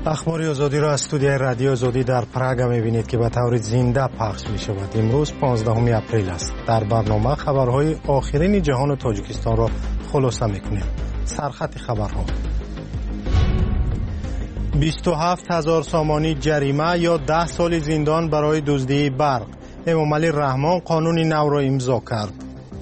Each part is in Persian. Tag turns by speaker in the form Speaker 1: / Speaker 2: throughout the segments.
Speaker 1: اخبار آزادی را از استودیوی رادیو آزادی در پراگ می‌بینید که به طور زنده پخش می‌شود. امروز 15 اپریل است. در برنامه خبرهای آخرین جهان و تاجیکستان را خلاصه می‌کنیم. سرخط خبرها: 27,000 سامانی جریمه یا 10 سال زندان برای دزدی برق. امامعلی رحمان قانون نو را امضا کرد.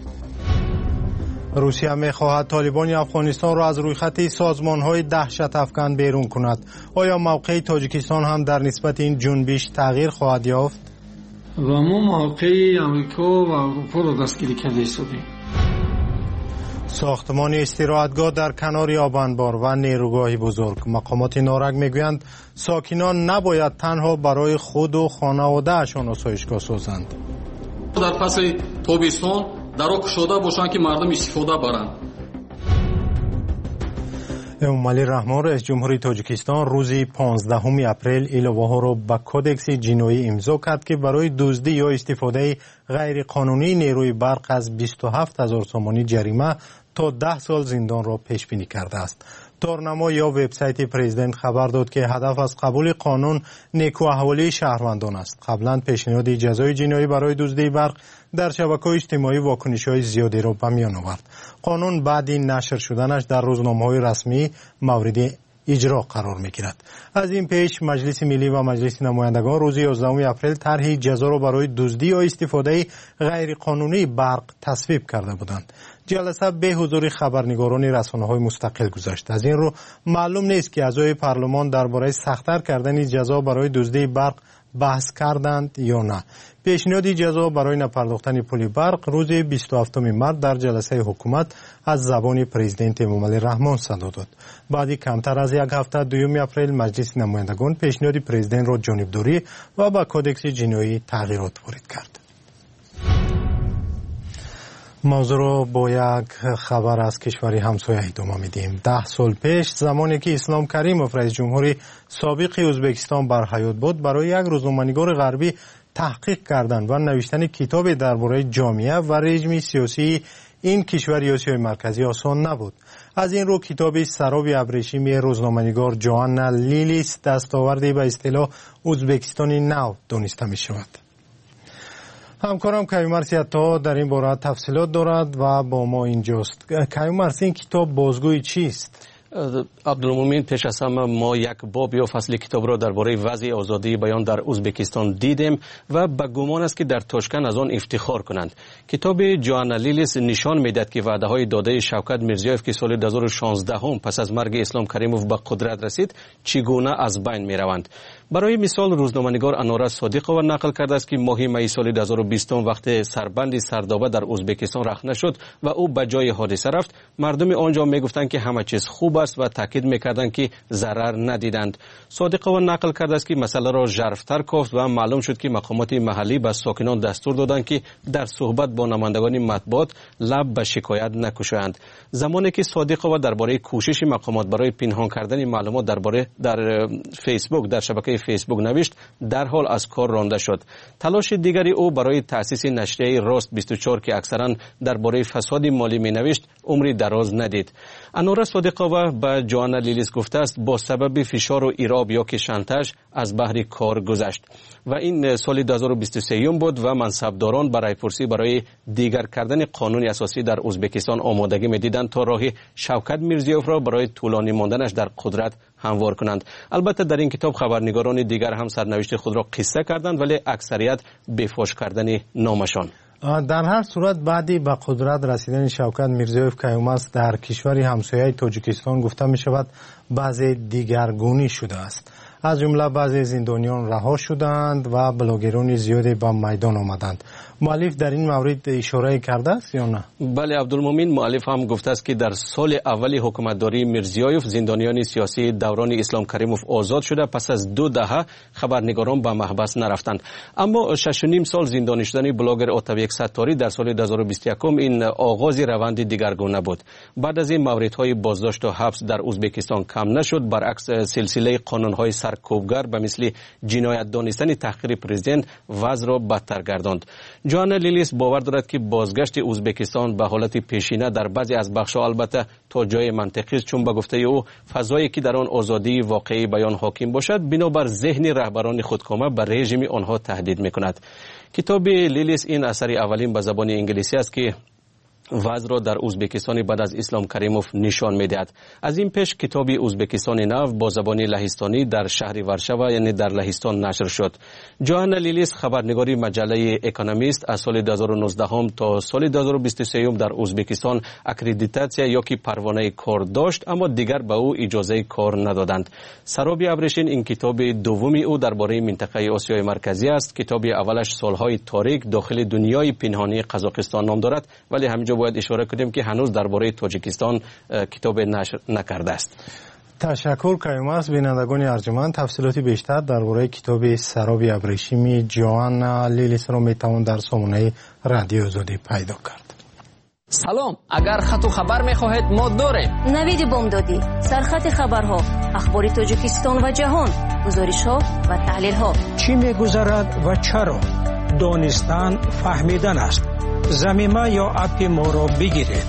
Speaker 1: روسیه می‌خواهد طالبان افغانستان را از رویخط سازمان‌های دهشت افکن بیرون کند. آیا موقع تاجیکستان هم در نسبت این جنبش تغییر خواهد یافت؟
Speaker 2: و ما موقع آمریکا و اروپا را دستگیری کرده ایستادیم.
Speaker 1: ساختمان استراحتگاه در کنار آبانبار و نیروگاهی بزرگ. مقامات نارنگ میگویند ساکنان نباید تنها برای خود و خانواده‌شان آسایشگاه سازند.
Speaker 3: در فصل تابستان درو کشوده باشند که مردم استفاده برند.
Speaker 1: امامعلی رحمان رئیس جمهوری تاجیکستان روز 15 اپریل الواه‌ها را به کدکس جنایی امضا کرد که برای دزدی یا استفاده غیر قانونی نیروی برق از 27,000 سامانی جریمه تا 10 سال زندان را پیش بینی کرده است. تارنما یا وبسایت پرزیدنت خبر داد که هدف از قبول قانون نیکواحوالی شهروندان است. قبلا پیشنهاد جزای جنایی برای دزدی برق در شبکه‌های اجتماعی واکنش‌های زیادی را به میان آورد. قانون بعد نشر شدنش در روزنامه‌های رسمی مورد اجرا قرار می‌گیرد. از این پیش مجلس ملی و مجلس نمایندگان روز 11 اپریل طرح جزا را برای دزدی یا استفاده غیر قانونی برق تصویب کرده بودند. جلسه به حضور خبرنگاران رسانه‌های مستقل گذشت. از این رو معلوم نیست که اعضای پارلمان درباره سخت‌تر کردن جزا برای دزدی برق بحث کردند یا نه. پیشنهاد جزا برای نپرداختن پول برق روز 27 مارس در جلسه حکومت از زبان پرزیدنت امامعلی رحمان صادر داد. بعد کمتر از یک هفته 2 اپریل مجلس نمایندگان پیشنهاد پرزیدنت را جانبداری و با کدکس جنایی تغییرات وارد کرد. موضوع را با یک خبر از کشوری همسایه ادامه میدیم. 10 سال پیش زمانی که اسلام کریموف رئیس جمهوری سابق ازبکستان بر حیات بود، برای یک روزنامه‌نگار غربی تحقیق کردن و نوشتن کتاب درباره جامعه و رژیم سیاسی این کشور آسیای مرکزی آسان نبود. از این رو کتاب سراب ابریشمی روزنامه‌نگار جوانا لیلیس دستاوردی به اصطلاح ازبکستانی نو دانسته می شود. همکارم کیومرث عطا در این باره تفصیلات دارد و با ما اینجاست. کیومرث، این کتاب بازگوی چیست؟
Speaker 4: عبدالمومن، پیش از همه ما یک باب یا فصل کتاب را درباره وضع آزادی بیان در ازبکستان دیدیم و به گمان است که در تاشکند از آن افتخار کنند. کتاب جوانا لیلیس نشان میدهد که وعده های داده شوکت میرزیایف که سال 2016 پس از مرگ اسلام کریموف به قدرت رسید چگونه از بین می روند. برای مثال روزنامه‌نگار انوره صادقова نقل کرده است که ماه می سال 2020 وقت سربند سردابه در ازبکستان رخنه شد و او به جای حادثه رفت، مردم آنجا میگفتند که همه چیز خوب است و تاکید میکردند که ضرر ندیدند. صادقова نقل کرده است که مسئله را ژرف‌تر گفت و معلوم شد که مقامات محلی به ساکنان دستور دادند که در صحبت با نمایندگان مطبوعات لب به شکایت نکشند. زمانی که صادقова درباره کوشش مقامات برای پنهان کردن معلومات در فیسبوک در شبکه فیسبوک نوشت، در حال از کار رانده شد. تلاش دیگری او برای تأسیس نشریه راست 24 که اکثرا درباره فساد مالی می نوشت عمری دراز ندید. انوره صادقова به جوانا لیلیس گفته است با سبب فشار و ایراب یا که شانتاژ از بحر کار گذشت و این سال 2023 بود و منصبداران برای پرسی برای دیگر کردن قانون اساسی در ازبکستان آمادگی می‌دیدند تا راه شوکت میرزیایف را برای طولانی ماندنش در قدرت هموار کنند. البته در این کتاب خبرنگاران دیگر هم سرنوشت خود را قصه کردند، ولی اکثریت بفاش کردن نامشان.
Speaker 1: در هر صورت بعدی به قدرت رسیدن شوکت میرزیایف کیومرث در کشوری همسایه تاجیکستان گفته می شود بعض دیگرگونی شده است. از جمله بعضی زندانیان رها شدند و بلاگران زیادی به میدان آمدند. مؤلف در این مورد اشاره کرده است یا نه؟
Speaker 4: بله عبدالمومن، مؤلف هم گفته است که در سال اول حکومتداری میرزیایف زندانیان سیاسی دوران اسلام کریموف آزاد شده، پس از 2 دهه خبرنگاران به محبس نرفتند. اما 6.5 سال زندانی شدن بلاگر آتابک ستاری در سال 2021 این آغاز روند دیگرگونه بود. بعد از این موردهای بازداشت و حبس در ازبکستان کم نشد، برعکس سلسله قانونهای سرکوبگر به مثل جنایت دانستن تحقیر پرزیدنت وضع را بدتر گرداند. جوانا لیلیس باور دارد که بازگشت ازبکستان به حالت پیشینه در بعضی از بخش‌ها البته تا جای منطقی است، چون به گفته او فضایی که در آن آزادی واقعی بیان حاکم باشد بنابر ذهن رهبران خودکامه به رژیم آنها تهدید می‌کند. کتاب لیلیس این اثر اولین به زبان انگلیسی است که وضع را در ازبکستان بعد از اسلام کریموف نشان می‌دهد. از این پیش کتاب ازبکستان نو با زبان لهستانی در شهر ورشاو یعنی در لهستان نشر شد. جوانا لیلیس خبرنگاری مجله اکونومیست از سال 2019 تا سال 2023 در ازبکستان اکریدیتاسیا یا که پروانه کار داشت، اما دیگر به او اجازه کار ندادند. سراب ابریشین این کتاب دومی او درباره منطقه آسیای مرکزی است. کتاب اولش سالهای تاریک داخل دنیای پنهانی قزاقستان نام دارد، ولی همینجا باید اشاره کنیم که هنوز درباره تاجیکستان کتاب نشر نکرده است.
Speaker 1: تشکر کیومرث. بینندگان ارجمند، تفصیلات بیشتر درباره کتاب سراب ابریشمی جوانا لیلیس را میتوان در سامانه رادیو آزادی پیدا کرد.
Speaker 5: سلام، اگر خط و خبر میخواهید ما داریم.
Speaker 6: نوید بامدادی، سرخط خبرها، اخبار تاجیکستان و جهان، گزارش‌ها و تحلیل‌ها.
Speaker 7: چی میگذرد و چرا؟ دانستن فهمیدن است. زمینه یا اپ ما را بگیرید.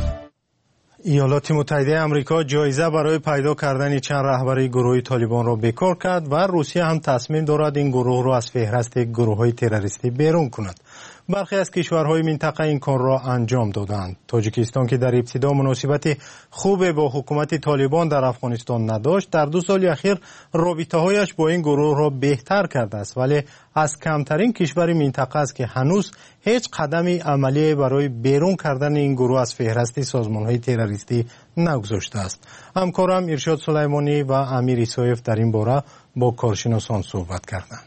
Speaker 1: ایالات متحده آمریکا جایزه برای پیدا کردن چند رهبر گروه طالبان را بیکار کرد و روسیه هم تصمیم دارد این گروه را از فهرست گروه‌های تروریستی بیرون کند. برخی از کشورهای منطقه این کار را انجام دادند. تاجیکستان که در ابتدا مناسبت خوب با حکومت طالبان در افغانستان نداشت، در 2 سال اخیر رابطه‌هایش با این گروه را بهتر کرده است، ولی از کمترین کشور منطقه است که هنوز هیچ قدمی عملی برای بیرون کردن این گروه از فهرست سازمان‌های تروریستی نگذاشته است. همکارم ارشاد سلیمانی و امیر ایسایف در این باره با کارشناسان صحبت کردند.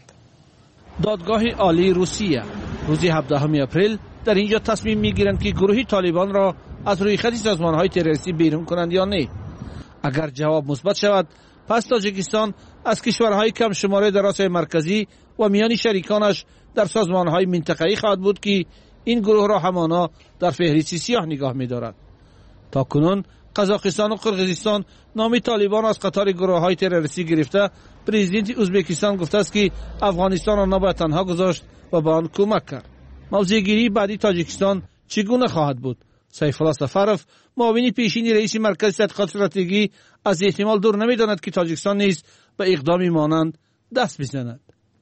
Speaker 8: دادگاه عالی روسیه روز 17 اپریل در اینجا تصمیم میگیرند که گروه طالبان را از روی خط سازمان‌های تروریستی بیرون کنند یا نه. اگر جواب مثبت شود، پس تاجیکستان از کشورهای کم شماره در آسیای مرکزی و میان شریکانش در سازمان‌های منطقه‌ای خواهد بود که این گروه را همانا در فهرست سیاه نگاه می‌دارد. تاکنون قزاقستان و قرقیزستان نام طالبان از قطار گروه‌های تروریستی گرفته. پرزیدنت ازبکستان گفته است که افغانستان را نباید تنها گذاشت و به آن کمک کرد. موضع‌گیری بعدی تاجیکستان چگونه خواهد بود؟ سیف الله سفرف، معاون پیشین رئیس مرکز تحقیقات استراتژی، از احتمال دور نمی‌داند که تاجیکستان نیز به اقدامی مانند دست بزند.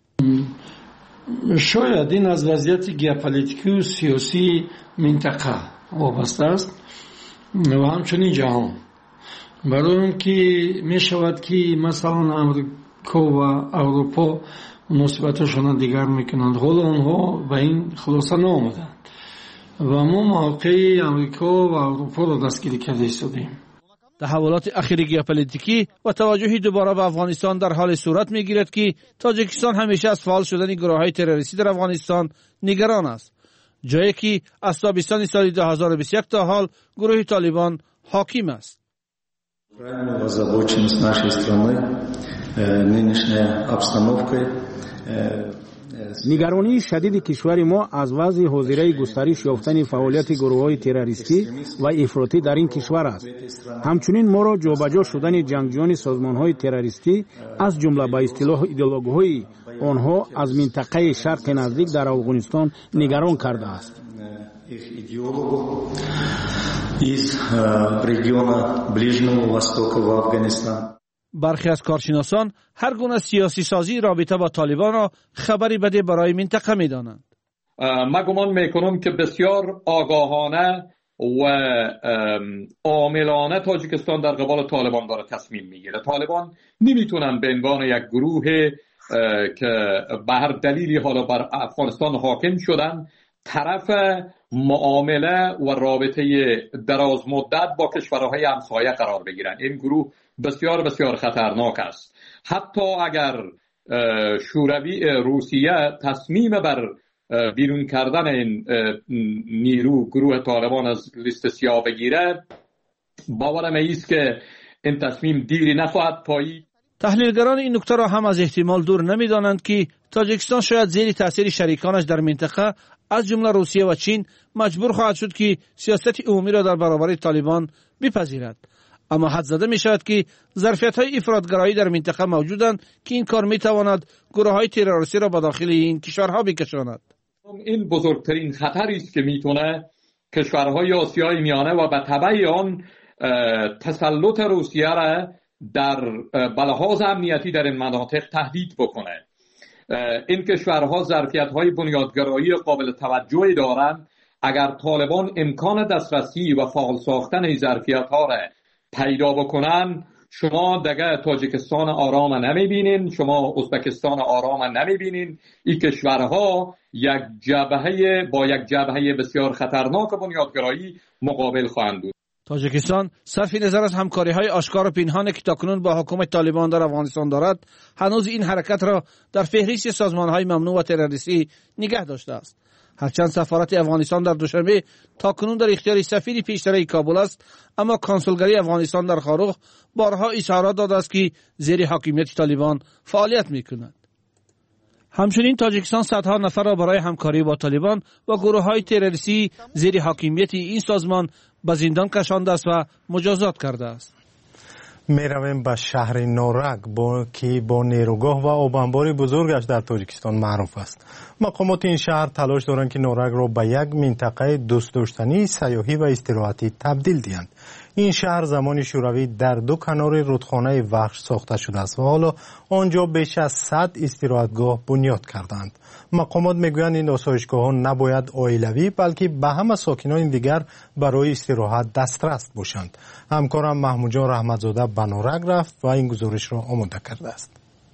Speaker 2: شاید این از وضعیت ژئوپلیتیکی و سیاسی منطقه وابسته است و همچنین جهان. برای اون که می شود که مثلا امریکا و اروپا مناسبتشان دیگر میکنند، حالا اونها به این خلاصه نامدند و ما موقع امریکا و اروپا را دستگیری کرده ایستادیم.
Speaker 8: تحولات اخیر ژئوپلیتیکی و توجهی دوباره به افغانستان در حال صورت میگیرد که تاجیکستان همیشه از فعال شدن گروه‌های تروریستی در افغانستان نگران است، جایی که از تابستان سال 2021 تا حال گروه طالبان حاکم است.
Speaker 9: Крайнюю озабоченность нашей страны нынешняя обстановка.
Speaker 7: نگرانی شدید کشور ما از وضع حاضره گسترش یافتن فعالیت گروه‌های تروریستی و افراطی در این کشور است. همچنین ما را جابجا شدن جنگجویان سازمان‌های تروریستی از جمله به اصطلاح ایدئولوژی‌های آنها از منطقه شرق نزدیک در افغانستان نگران کرده است.
Speaker 8: برخی از کارشناسان هر گونه سیاسی سازی رابطه با طالبان را خبری بده برای منطقه می‌دانند.
Speaker 3: من گمان میکنم که بسیار آگاهانه و عاملانه تاجیکستان در قبال طالبان داره تصمیم میگیره. طالبان نمیتونن به عنوان یک گروه که به هر دلیلی حالا بر افغانستان حاکم شدن طرف معامله و رابطه دراز مدت با کشورهای همسایه قرار بگیرن. این گروه بسیار بسیار خطرناک است. حتی اگر شوروی روسیه تصمیم بر بیرون کردن این گروه طالبان از لیست سیاه بگیره، باورم است که این تصمیم دیری نخواهد پایید.
Speaker 8: تحلیلگران این نکته را هم از احتمال دور نمی‌دانند که تاجیکستان شاید زیر تاثیر شریکانش در منطقه از جمله روسیه و چین مجبور خواهد شد که سیاست عمومی را در برابر طالبان بپذیرد. اما حد زده می شود که ظرفیت‌های افراط‌گرایی در منطقه موجودند که این کار می تواند گروه‌های تروریستی را به داخل این کشورها بکشاند.
Speaker 3: این بزرگترین خطری است که میتونه کشورهای آسیای میانه و به تبع آن تسلط روسیه را در بلحاظ امنیتی در این مناطق تهدید بکنه. این کشورها ظرفیت‌های بنیادگرایی قابل توجهی دارند. اگر طالبان امکان دسترسی و فعال ساختن این ظرفیت‌ها را پیدا بکنن، شما دیگه تاجیکستان آرام نمیبینین، شما ازبکستان آرام نمیبینین. این کشورها با یک جبهه بسیار خطرناک بنیادگرایی مقابل خواهند بود.
Speaker 8: تاجیکستان صرف نظر از همکاری‌های آشکار و پنهانی که تاکنون با حکومت طالبان در افغانستان دارد، هنوز این حرکت را در فهرست سازمان‌های ممنوع و تروریستی نگه داشته است. هرچند سفارت افغانستان در دوشنبه تاکنون در اختیار سفیر پیشتر کابل است، اما کنسولگری افغانستان در خارخ بارها اظهارات داده است که زیر حاکمیت طالبان فعالیت می‌کند. همچنین تاجیکستان صدها نفر را برای همکاری با طالبان و گروه‌های تروریستی زیر حاکمیت این سازمان به زندان کشانده است و مجازات کرده است.
Speaker 1: می رویم به شهر نورک که با نیروگاه و آبانبار بزرگش در تاجیکستان معروف است. مقامات این شهر تلاش دارند که نورک را به یک منطقه دوست داشتنی سیاحی و استراحتی تبدیل دهند. این شهر زمان شوروی در دو کنار رودخانه وخش ساخته شده است و حالا آنجا بیش از 100 استراحتگاه بنیاد کردند. مقامات میگویند این آسایشگاه‌ها نباید عائلوی بلکه به همه ساکنان دیگر برای استراحت دسترس باشند. همکارم محمود جان رحمتزاده به نورک رفت و این گزارش را آماده کرده است.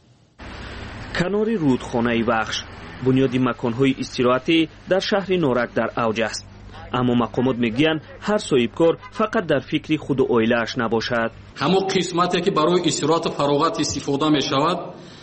Speaker 10: کنار رودخانه وخش بنیاد مکان‌های استراحتی در شهر نورک در اوج است. اما مقامات میگویند هر صاحبکار فقط در فکر خود و عائله‌اش نباشد.
Speaker 11: همون قسمتی که برای استراحت و فراغت استفاده می‌شود،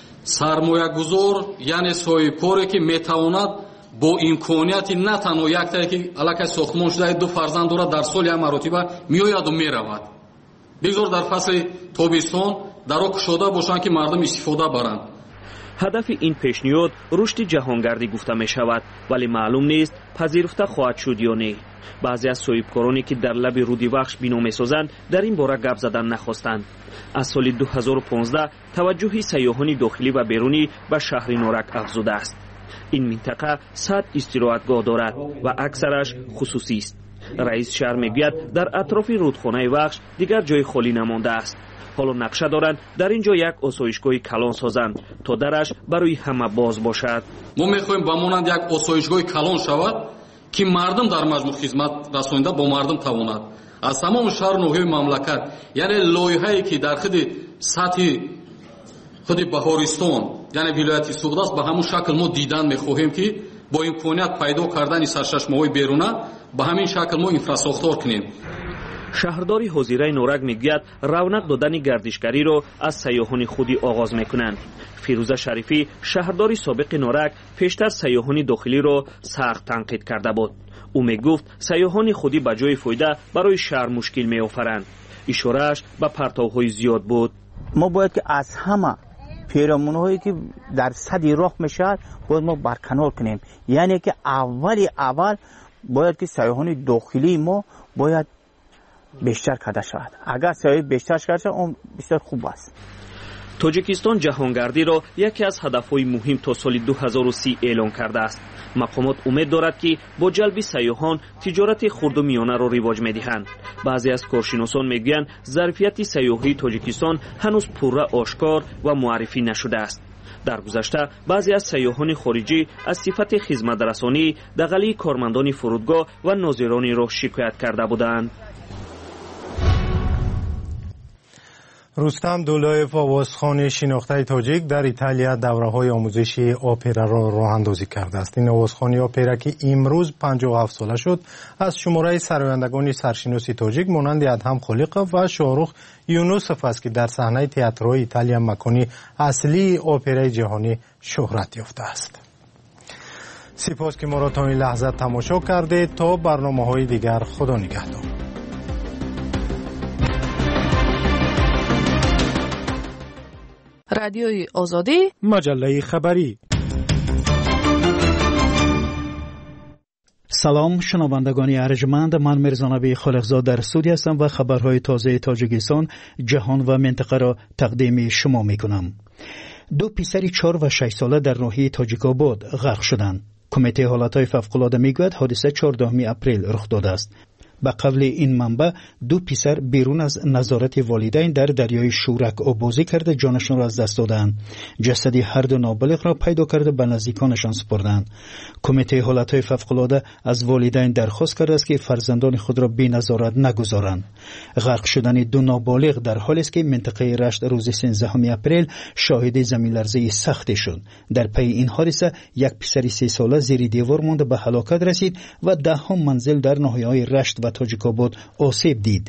Speaker 11: سرمایه‌گذار یعنی صاحبکاری که میتواند با امکانیت نه تنها یک تا که علاقه ساختمان شده دو فرزند دارد در سال یک مرتبه میآید و میرود. بگذار در فصل تابستان درو کشاده باشند که مردم استفاده برند.
Speaker 10: هدف این پیشنهاد رشد جهانگردی گفته می شود، ولی معلوم نیست پذیرفته خواهد شد یا نه. بعضی از صاحبکارانی که در لب رود وخش بنا می‌سازند در این باره گپ زدن نخواستند. از سال 2015 توجه سیاحان داخلی و بیرونی به شهر نورک افزوده است. این منطقه 100 استراحتگاه دارد و اکثرش خصوصی است. رئیس شهر میگوید در اطراف رودخانه وخش دیگر جای خالی نمانده است. حالا نقشه دارند در اینجا یک آسایشگاه کلان سازند تا درش برای همه باز باشد.
Speaker 11: ما میخواهیم بمانند یک آسایشگاه کلان شود که مردم در مجموع خدمت رسانیده با مردم تواند. از تمام شهر نوحه مملکت یعنی لایحه‌ای که در خود سطح خود بهارستان یعنی ولایت سوغد است به همون شکل ما دیدن میخواهیم که با امکانیت پیدا کردن سرچشمه‌های بیرونه به همین شکل ما انفراساختار کنیم.
Speaker 10: شهرداری حضیره نورک میگوید رونق دادن گردشگری را از سیاحان خودی آغاز میکنند. فیروزه شریفی شهرداری سابق نورک پیشتر سیاحان داخلی را سخت تنقید کرده بود. او میگفت سیاحان خودی به جای فایده برای شهر مشکل میآفرند. اشاره‌اش به پرتوهای زیاد بود.
Speaker 12: ما باید که از همه پیرامونهایی که در صد راه میشد باید ما برکنار کنیم. یعنی که اول باید که سیاحان داخلی ما باید بیشتر کرده شود. اگر سیاحی بیشتر کرده شود اون بسیار خوب است.
Speaker 10: تاجیکستان جهانگردی را یکی از هدفهای مهم تا سال 2030 اعلان کرده است. مقامات امید دارد که با جلب سیاحان تجارت خرد و میانه را رواج میدهند. بعضی از کارشناسان میگویند ظرفیت سیاحی تاجیکستان هنوز پوره آشکار و معرفی نشده است. در گذشته بعضی از سیاحان خارجی از صفت خدمترسانی دغلی کارمندان فرودگاه و ناظرانی را شکایت کرده بودند.
Speaker 1: رستم دولایف آوازخوان شناخته تاجیک در ایتالیا دوره‌های آموزشی اپرا را راه اندازی کرده است. این آوازخوان اپرا که امروز 57 ساله شد از شماره سرایندگان سرشناسی تاجیک مانند ادهم خلیقov و شاهرخ یونوسف است که در صحنه تئاترهای ایتالیا مکانی اصلی اپرای جهانی شهرت یافته است. سپاس که ما را تا این لحظه تماشا کرده. تا برنامه‌های دیگر خدا نگهدار.
Speaker 13: رادیوی آزادی،
Speaker 1: مجله خبری.
Speaker 14: سلام شنوندگان ارجمند، من میرزانبی خالقزاد در استودیو هستم و خبرهای تازه تاجیکستان، جهان و منطقه را تقدیم شما میکنم. 2 پسر 4 و 6 ساله در ناحیه تاجیک‌آباد غرق شدند. کمیته حالتهای فوق‌العاده میگوید حادثه 14 اپریل رخ داده است. به قول این منبع 2 پسر بیرون از نظارت والدین در دریای شورک آبازی کرده جانشان را از دست دادند. جسد هر دو نابالغ را پیدا کرده به نزدیکانشان سپردند. کمیته حالتهای فوق‌العاده از والدین درخواست کرده است که فرزندان خود را بی نظارت نگذارند. غرق شدن 2 نابالغ در حالی است که منطقه رشت روز 13 اپریل شاهد زمین‌لرزه سختی شد. در پی این حادثه یک پسر 3 ساله زیر دیوار مانده به هلاکت رسید و 10 منزل در ناحیه‌های رشت و تاجیک‌آباد آسیب دید.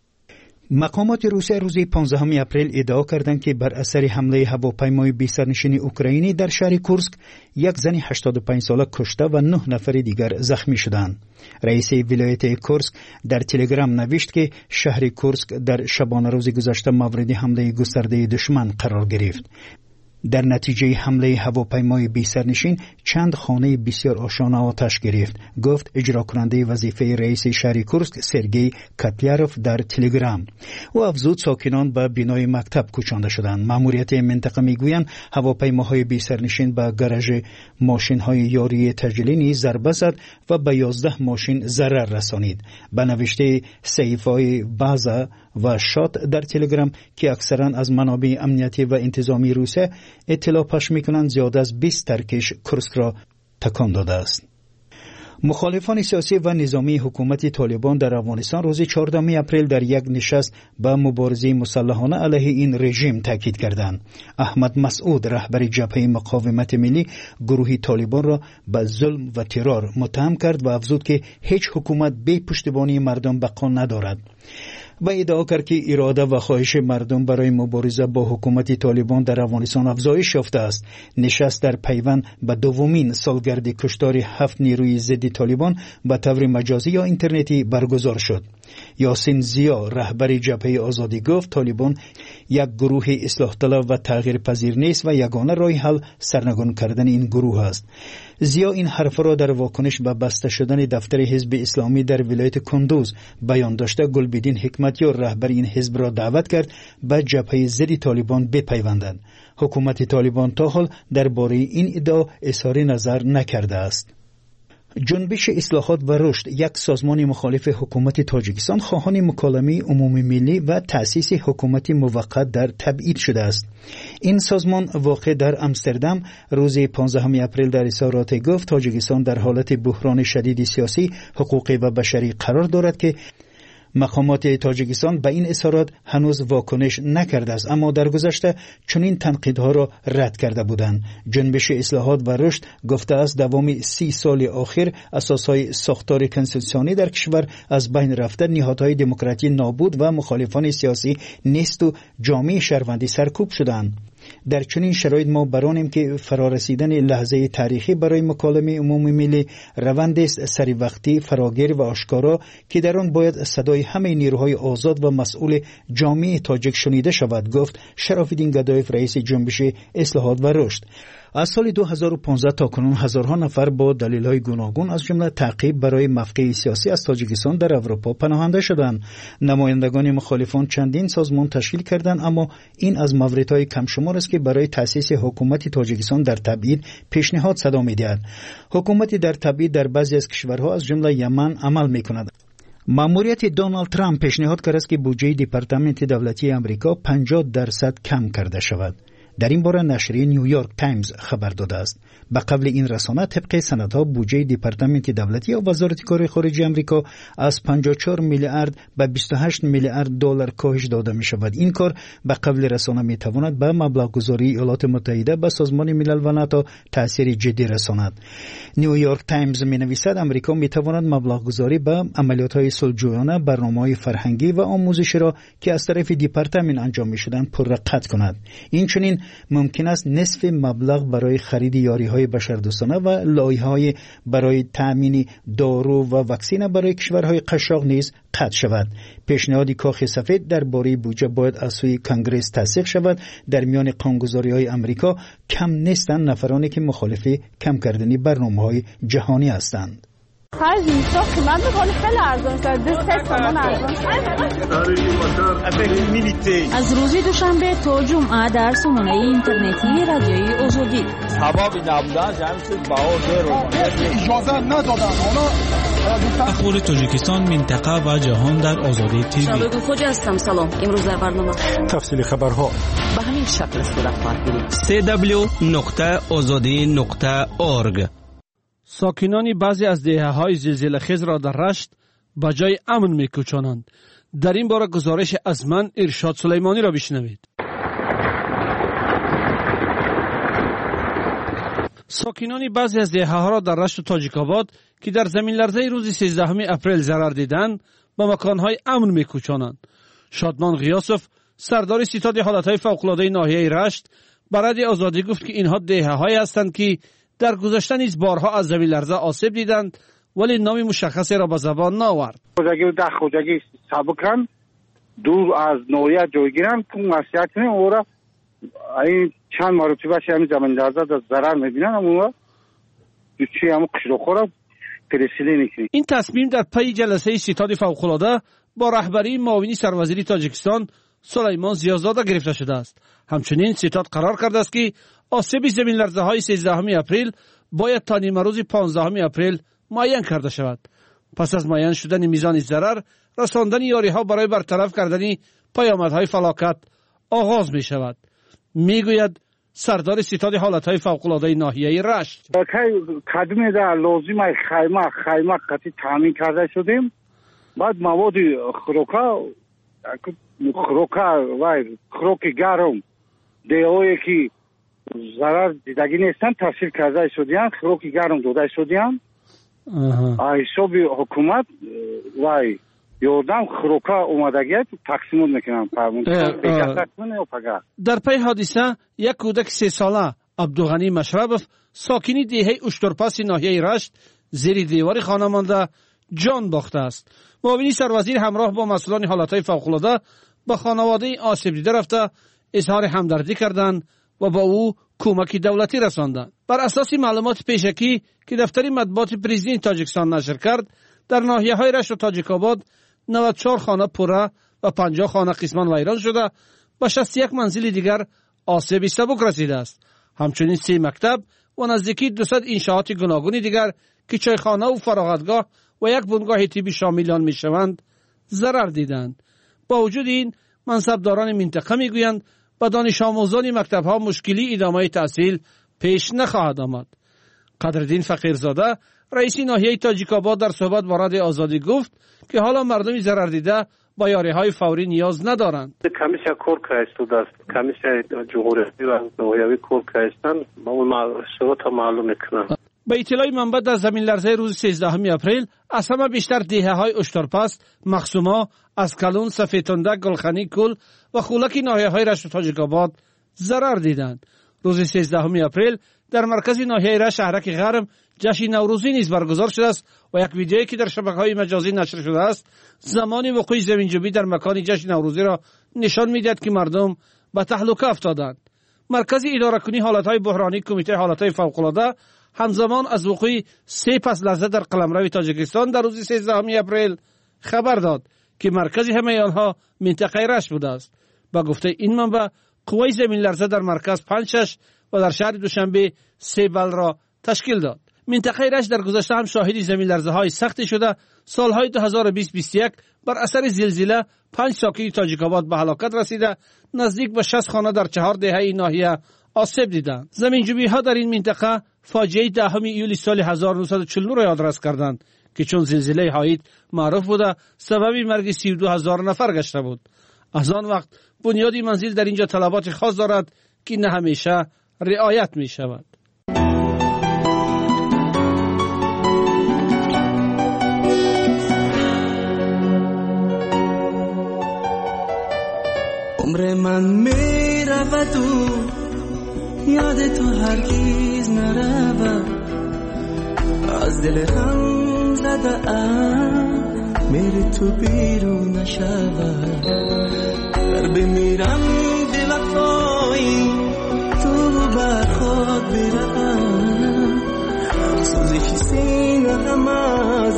Speaker 14: مقامات روسیه روز 15 اپریل ادعا کردند که بر اثر حمله هواپیمای بی سرنشین اوکراینی در شهر کورسک یک زن 85 ساله کشته و 9 نفر دیگر زخمی شدند. رئیس ولایت کورسک در تلگرام نوشت که شهر کورسک در شبانه روز گذشته مورد حمله گسترده دشمن قرار گرفت. در نتیجه حمله هواپیمای بی سرنشین چند خانه بسیار آشانه آتش گرفت، گفت اجرا کننده وظیفه رئیس شهر کورسک سرگئی کاتلیاروف در تلگرام. و افزود ساکنان به بینای مکتب کوچانده شدند. ماموریت منطقه میگویند هواپیماهای بی سرنشین به گاراژ ماشین‌های یاری تجلی نیز ضربه زد و به 11 ماشین ضرر رسانید. به نوشته صحیفه‌های بازا و شات در تلگرام که اکثرا از منابع امنیتی و انتظامی روسیه اطلاع پخش می‌کنند زیاد از 20 ترکش کورسک را تکان داده است. مخالفان سیاسی و نظامی حکومت طالبان در افغانستان روز 14 اپریل در یک نشست به مبارزه مسلحانه علیه این رژیم تاکید کردند. احمد مسعود رهبر جبهه مقاومت ملی گروه طالبان را به ظلم و ترور متهم کرد و افزود که هیچ حکومت بی پشتیبانی مردم بقا ندارد. و ادعا کرد که اراده و خواهش مردم برای مبارزه با حکومت طالبان در افغانستان افزایش یافته است. نشست در پیوند به دومین سالگرد کشتار 7 نیروی ضد طالبان به طور مجازی یا اینترنتی برگزار شد. یاسین زیا رهبر جبهه آزادی گفت طالبان یک گروه اصلاح طلب و تغییر پذیر نیست و یگانه راه حل سرنگون کردن این گروه است. زیا این حرف را در واکنش به بسته شدن دفتر حزب اسلامی در ولایت کندوز بیان داشته گلبدین حکمتیار رهبر این حزب را دعوت کرد به جبهه ضد طالبان بپیوندند. حکومت طالبان تا حال درباره این ادعا اظهار نظر نکرده است. جنبش اصلاحات و رشد یک سازمان مخالف حکومت تاجیکستان خواهان مکالمه عمومی ملی و تأسیس حکومت موقت در تبعید شده است. این سازمان واقع در امستردام روز 15 اپریل در اظهارات گفت تاجیکستان در حالت بحران شدید سیاسی، حقوقی و بشری قرار دارد که مقامات تاجیکستان به این اظهارات هنوز واکنش نکرده است، اما در گذشته چنین تنقیدها را رد کرده بودند. جنبش اصلاحات و رشد گفته است دوام 30 سال اخیر اساسهای ساختار کنستیتوسیونی در کشور از بین رفته، نهادهای دموکراسی نابود و مخالفان سیاسی نیست و جامعه شهروندی سرکوب شدند. در چنین شرایط ما برانیم که فرارسیدن لحظه تاریخی برای مکالمه عمومی ملی روند است سری وقتی فراگیر و آشکارا که در آن باید صدای همه نیروهای آزاد و مسئول جامعه تاجیک شنیده شود، گفت شراف‌الدین گدایف رئیس جنبش اصلاحات و رشد. از سال 2015 تا کنون هزارها نفر با دلایل گوناگون از جمله تعقیب برای موقع سیاسی از تاجیکستان در اروپا پناهنده شدند. نمایندگان مخالفان چندین سازمان تشکیل کردند، اما این از موردهای کم شمار است که برای تأسیس حکومت تاجیکستان در تبعید پیشنهاد صدا می‌دهد. حکومت در تبعید در بعضی از کشورها از جمله یمن عمل می‌کند. ماموریت دونالد ترامپ پیشنهاد کرده است که بودجه دپارتمنت دولتی آمریکا 50% کم کرده شود. در این باره نشریه نیویورک تایمز خبر داده است. به قبل این رسانه طبق سندها بودجه دپارتمنت دولتی و وزارت کار خارجه آمریکا از 54 میلیارد به 28 میلیارد دلار کاهش داده می شود. این کار به قبل رسانه می تواند به مبلغ گذاری ایالات متحده به سازمان ملل و ناتو تأثیر جدی رساند. نیویورک تایمز می نویسد آمریکا می تواند مبلغ گذاری به عملیات های صلح‌جویانه، برنامه‌های فرهنگی و آموزشی را که از طرف دپارتمنت انجام می شدند پرقطع کند. این چنین ممکن است نصف مبلغ برای خرید یاری‌های بشردوستانه و لایحه‌های برای تأمین دارو و واکسن برای کشورهای قشاق نیز قطع شود. پیشنهاد کاخ سفید درباره بودجه باید از سوی کنگره تصدیق شود. در میان قانونگذاری‌های آمریکا کم نیستند نفرانی که مخالف کم کردن برنامه‌های جهانی هستند.
Speaker 13: 5 میلیون قیمت میکنه، خیلی ارزان شده، 2 تومان ارزان شده.
Speaker 6: از روز دوشنبه تا جمعه در سامانه اینترنتی رادیوی آزادی
Speaker 15: ثوابی نبودن جمعیت بها اجازه ندادن.
Speaker 16: اخبار تاجیکستان، منطقه و جهان در آزادی تیوی.
Speaker 6: شبکه خوجا هستم. سلام. امروز در برنامه
Speaker 1: تفصیل خبرها
Speaker 5: به همین شکل صورت خواهد گرفت.
Speaker 4: www.azadi.org.
Speaker 8: ساکنان بعضی از دهه‌های زلزله‌خیز را در رشت به جای امن می‌کوچانند. در این باره گزارش از من ارشاد سلیمانی را بشنوید. ساکنان بعضی از دهه‌ها را در رشت و تاجیک‌آباد که در زمین لرزه روز 13 اپریل ضرر دیدند به مکان‌های امن می‌کوچانند. شادمان غیاسف، سردار ستاد حالت‌های فوق‌العاده ناحیه رشت، برای آزادی گفت که اینها دهه‌هایی هستند که در گذشته نیز بارها از زمین لرزه آسیب دیدند ولی نام مشخصی را به زبان نآورد.
Speaker 17: خودگی سابقاً دور از ناحیه جایگیرند که مسئولیت نه اورا این چند مرتبه همین زمین لرزه در ضرر می‌بینند اما چی هم قشرخورا پرسیده نکنید.
Speaker 8: این تصمیم در پی جلسه ستاد فوق‌العاده با رهبری معاونی سروزیر تاجیکستان سلیمان زیازاده گرفته شده است. همچنین ستاد قرار کرده است که آسیب زمین لرزه های 13 اپریل باید تا نیمه روز 15 اپریل معین کرده شود. پس از معین شدن میزان ضرر، رساندن یاری ها برای برطرف کردن پیامدهای فلاکت آغاز می شود. می گوید سردار ستاد حالتهای فوق‌العاده ناحیه رشت.
Speaker 17: قدم در لازم خیمه قطعی تامین کرده شدیم. بعد مواد خوراک گرم دیوایی که ضرر دیدگی نیستن تحصیل کرده شدیان، خوراک گرم داده شدیان. حساب حکومت و یاردم خوراک اومدگیت تقسیم میکنن.
Speaker 8: در پی حادثه یک کودک 3 ساله عبدالغنی مشربف ساکنی دهه اشترپاس ناحیه رشت زیر دیوار خانه مانده جان باخته است. معاونی سروزیر همراه با مسئولان حالتهای فوق‌العاده به خانواده آسیب دیده رفته اظهار همدردی کردند و با او کمک دولتی رساندند. بر اساس معلومات پیشکی که دفتر مطبوعات پرزیدنت تاجیکستان نشر کرد، در ناحیه‌های رشت و تاجیک‌آباد 94 خانه پره و 50 خانه قسماً ویران شده، به 61 منزل دیگر آسیب سبک رسیده است. همچنین 3 مکتب و نزدیکی 200 انشاءات گوناگون دیگر که چایخانه و فراغتگاه و یک بنگاه طبی شامل آن میشوند ضرر دیدند. با وجود این، منصبداران منطقه میگویند به دانش آموزان مکتب‌ها مشکلی ادامه تحصیل پیش نخواهد آمد. قدردین فقیرزاده، رئیس ناحیه تاجیک‌آباد، در صحبت با رادیو آزادی گفت که حالا مردم ضرر دیده با یاری‌های فوری نیاز ندارند.
Speaker 18: کمیسیا کار کرده است. کمیسیا جمهوری و ناحیوی کار کردن با اون شروط معلوم می‌کنند.
Speaker 8: به اطلاع منبع، در زمین لرزه روز 13 اپریل از همه بیشتر دهه‌های اشترپس، مخصوما، اسکلون، سفیدتنده، گلخانی کل و خولک ناحیه‌های رشت و تاجیک‌آباد ضرر دیدند. روز 13 اپریل در مرکز ناحیه رشت شهرک غرم جشن نوروزی نیز برگزار شده است و یک ویدیویی که در شبکه‌های مجازی نشر شده است زمان وقوع زمینجویی در مکان جشن نوروزی را نشان می‌دهد که مردم به تهلکه افتادند. مرکز اداره کنی حالت‌های بحرانی کمیته حالت‌های فوق‌العاده همزمان از وقوع 3 پس لرزه در قلمرو تاجیکستان در روز 13 اپریل خبر داد که مرکز همه آنها منطقه رشت بوده است. با گفته این منبع، قوه زمین لرزه در مرکز 5-6 و در شهر دوشنبه 3 بل را تشکیل داد. منطقه رشت در گذشته هم شاهد زمین لرزه های سختی شده. سالهای 2020-21 بر اثر زلزله 5 ساکن تاجیک‌آباد به هلاکت رسیده، نزدیک به 60 خانه در 4 دهه این ناحیه آسیب دیدند. زمینجویی ها در این منطقه فاجعه 10 ایولی سال 1949 را یادرس کردند که چون زلزله هایت معروف بوده سبب مرگ 32,000 نفر گشته بود. از آن وقت بنیادی منزل در اینجا طلبات خاص دارد که نه همیشه رعایت می شود.
Speaker 19: عمر من می رود و یاد تو هرگیز نرود، از دل هم زده ام میری تو بیرون نشود. در بمیرم به وفایی تو بر خود برم، سوزش سینه هم از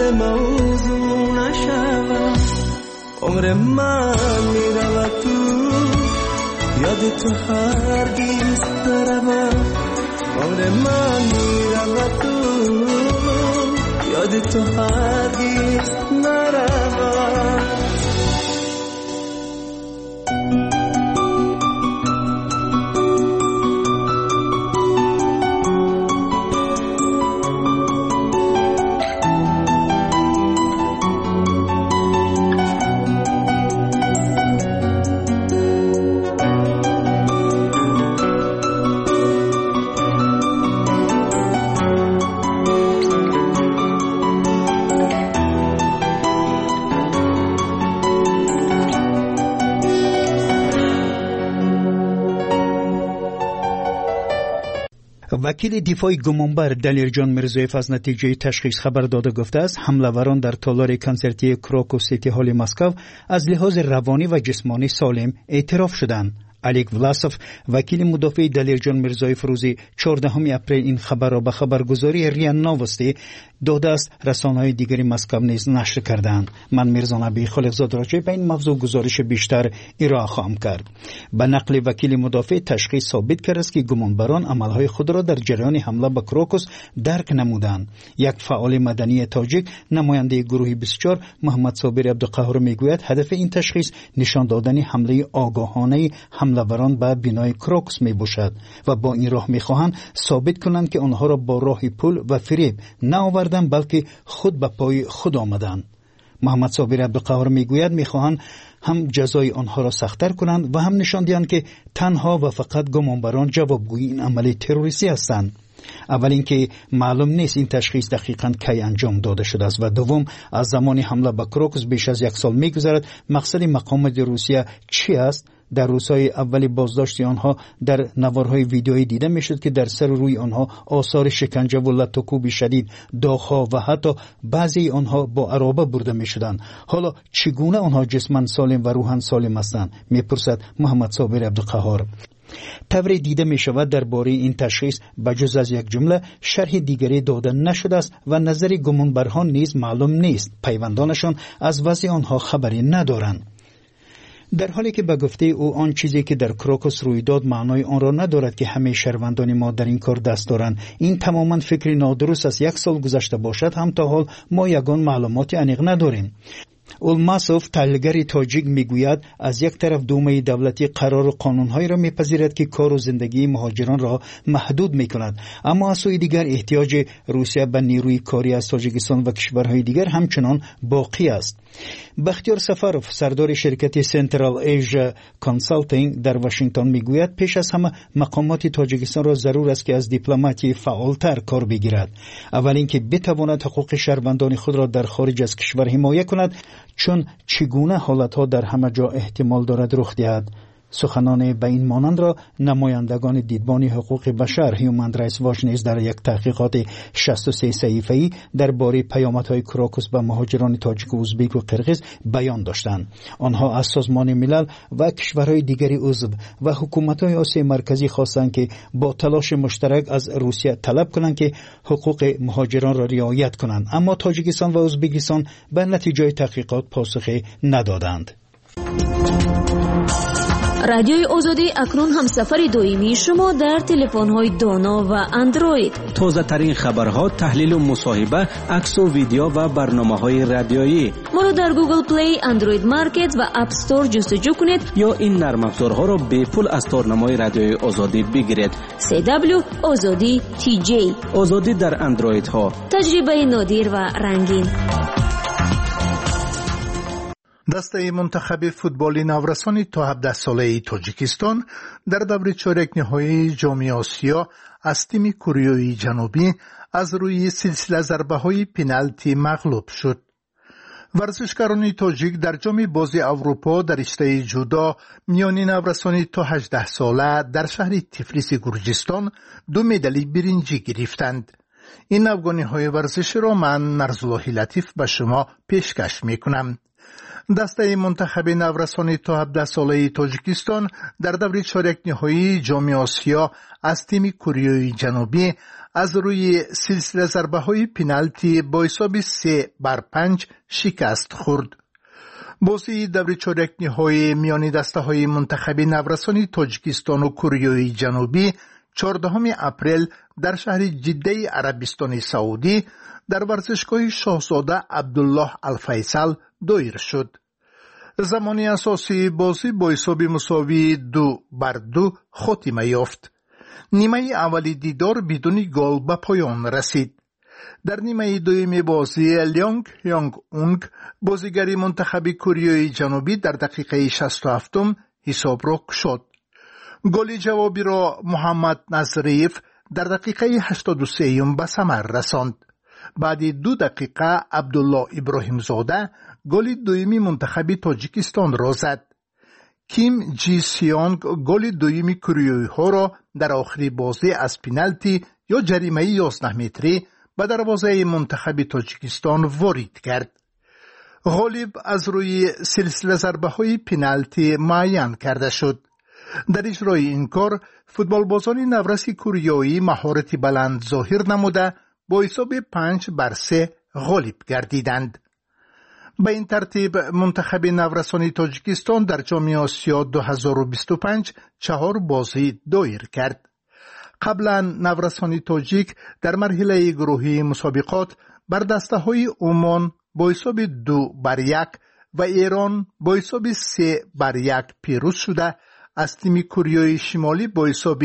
Speaker 19: موضوع نشود. عمر من میرود تو یاد تو هرگز نرود. عمر من میرود تو یاد تو هرگز نرود.
Speaker 14: وکیل دفاع گمانبر دلیرجان میرزایف از نتیجه تشخیص خبر داده گفته است حمله‌وران در تالار کنسرتی کراکوس سیتی هال مسکو از لحاظ روانی و جسمانی سالم اعتراف شدند. الیک ولاسوف وکیل مدافع دلیرجان میرزایف روز 14 اپریل این خبر را به خبرگزاری ریا نووستی داده است. رسانه‌های دیگری مسکو نیز نشر کردند. من میرزا نبی خالقزاد راجع به این موضوع گزارش بیشتر ارائه خواهم کرد. به نقل وکیل مدافع تشخیص ثابت کرد است که گمانبران عملهای خود را در جریان حمله به کراکوس درک نمودند. یک فعال مدنی تاجیک نماینده گروه 24 محمد صابر عبدالقهار میگوید هدف این تشخیص نشان دادن حمله آگاهانه حمله‌وران به بنای کراکوس میباشد و با این راه میخواهند ثابت کنند که آنها را با راه پول و فریب نه آوردند بلکه خود به پای خود آمدند. محمد صابر عبدالقهار میگوید میخواهند هم جزای آنها را سخت‌تر کنند و هم نشان دهند که تنها و فقط گمانبران جوابگوی این عمل تروریستی هستند. اول اینکه معلوم نیست این تشخیص دقیقاً کی انجام داده شده است و دوم از زمان حمله به کراکوس بیش از یک سال میگذرد. مقصد مقامات روسیه چی است؟ در روزهای اولی بازداشت آنها در نوارهای ویدیویی دیده میشد که در سر روی آنها آثار شکنجه و لطوکوب شدید، داغ‌ها و حتی بعضی آنها با عرابه برده میشدند. حالا چگونه آنها جسماً سالم و روحاً سالم هستند؟ میپرسد محمد صابر عبدالقهار. طوری دیده می شود درباره این تشخیص بجز از یک جمله شرح دیگری داده نشده است و نظر گمانبران نیز معلوم نیست. پیوندانشان از وضع آنها خبری ندارند. در حالی که به گفته او آن چیزی که در کراکوس روی داد معنای آن را ندارد که همه شهروندان ما در این کار دست دارند. این تماما فکری نادرست است. یک سال گذشته باشد هم تا حال ما یگان معلومات عمیق نداریم. اولماسوف تحلیلگر تاجیک میگوید از یک طرف دومه دولتی قرار و قانونهایی را میپذیرد که کار و زندگی مهاجران را محدود میکند، اما از سوی دیگر احتیاج روسیه به نیروی کاری از تاجیکستان و کشورهای دیگر همچنان باقی است. بختیار سفروف سردار شرکت سنترال ایژیا کانسالتینگ در واشنگتن میگوید پیش از همه مقامات تاجیکستان را ضرور است که از دیپلماتی فعالتر کار بگیرد. اول اینکه بتواند حقوق شهروندان خود را در خارج از کشور حمایت کند، چون چگونه حالتها در همه جا احتمال دارد رخ دهد. سخنان به این مانند را نمایندگان دیدبان حقوق بشر هیومن رایتس واچ نیز در یک تحقیقات 63 صحیفه‌ای درباره پیامدهای کراکوس به مهاجران تاجیک و ازبک و قرقیز بیان داشتند. آنها از سازمان ملل و کشورهای دیگری عضو و حکومت‌های آسیای مرکزی خواستند که با تلاش مشترک از روسیه طلب کنند که حقوق مهاجران را رعایت کنند، اما تاجیکستان و ازبکستان به نتیجه تحقیقات پاسخی ندادند.
Speaker 6: رادیوی آزادی اکنون هم سفر دائمی شما در تلفن‌های دانا و اندروید.
Speaker 4: تازه ترین خبرها، تحلیل و مصاحبه، عکس و ویدیو و برنامه‌های رادیویی.
Speaker 6: ما را در گوگل پلی، اندروید مارکت و اپ استور جستجو کنید
Speaker 4: یا این نرم افزارها را به پول از تارنمای رادیوی آزادی بگیرید.
Speaker 6: CW آزادی TJ.
Speaker 4: آزادی در اندروید ها.
Speaker 6: تجربه نادر و رنگین.
Speaker 20: دسته منتخب فوتبال نورسان تا 17 ساله تاجیکستان در دور چهارک نهایی جام آسیا از تیم کره جنوبی از روی سلسله ضربه‌های پنالتی مغلوب شد. ورزشکاران تاجیک در جام باز اروپا در رشته جودو میان نورسان تا 18 ساله در شهر تفلیس گرجستان 2 مدال برنجی گرفتند. این افغانی‌های ورزشی را من مرزالله لطیف به شما پیشکش می‌کنم. دسته منتخب نورسان تا 17 ساله تاجیکستان در دور چهارک نهایی جام آسیا از تیم کره جنوبی از روی سلسله ضربه‌های پنالتی با حساب 3-5 شکست خورد. بازی دور چهارک نهایی میان دسته‌های منتخب نورسان تاجیکستان و کره جنوبی 14 اپریل در شهر جده عربستان سعودی در ورزشگاه شاهزاده عبدالله الفیصل دایر شد. زمان اساسی بازی با حساب مساوی 2-2 خاتمه یافت. نیمه اولی دیدار بدون گل به پایان رسید. در نیمه دوم بازی لیانگ یانگ اونگ بازیگر منتخب کره جنوبی در دقیقه 67 حساب را کشاد. گل جوابی را محمد نظریف در دقیقه 83 به ثمر رساند. بعد 2 دقیقه عبدالله ابراهیم زاده گل دومی منتخب تاجیکستان را زد. کیم جی سیانگ گل دومی کره ها را در آخری بازی از پنالتی یا جریمه 11 متری به دروازه منتخب تاجیکستان وارد کرد. غالب از روی سلسله ضربه های پنالتی معین کرده شد. در اجرای این کار فوتبالبازان نورسی کوریایی مهارت بلند ظاهر نموده با حساب 5-3 غالب گردیدند. به این ترتیب منتخب نورسان تاجیکستان در جام آسیا 2025 4 بازی دایر کرد. قبلا نورسان تاجیک در مرحله گروهی مسابقات بر دسته‌های عمان با حساب 2-1 و ایران با حساب 3-1 پیروز شده از تیم کره شمالی با حساب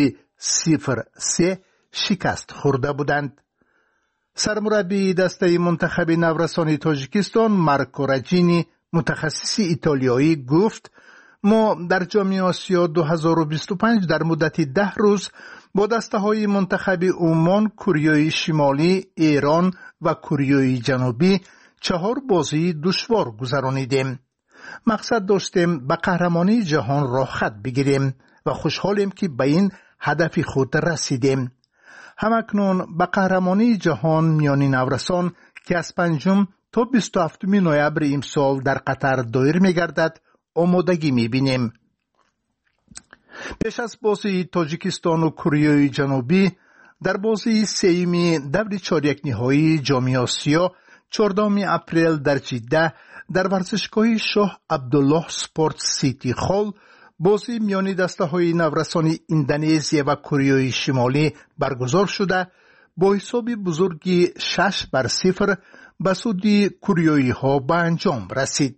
Speaker 20: 0-3 شکست خورده بودند. سرمربی دسته منتخب نورسان تاجیکستان مارکو راجینی متخصص ایتالیایی گفت ما در جام آسیا 2025 در مدت 10 روز با دسته های منتخب عمان، کره شمالی، ایران و کره جنوبی 4 بازی دشوار گذرانیدیم. مقصد داشتیم به قهرمانی جهان راه خط بگیریم و خوشحالیم که به این هدف خود رسیدیم. همکنون به قهرمانی جهان میان نورسان که از 5 تا 27 نوامبر امسال در قطر دایر می‌گردد آمادگی می‌بینیم. پیش از بازی تاجیکستان و کره جنوبی در بازی سوم دور چهارک نهایی جام آسیا 14 اپریل در جده در ورزشگاه شاه عبدالله سپورت سیتی خال بازی میان دسته‌های نورسان اندونزی و کره شمالی برگزار شده با حساب بزرگی 6-0 به سود کره‌ای ها به انجام رسید.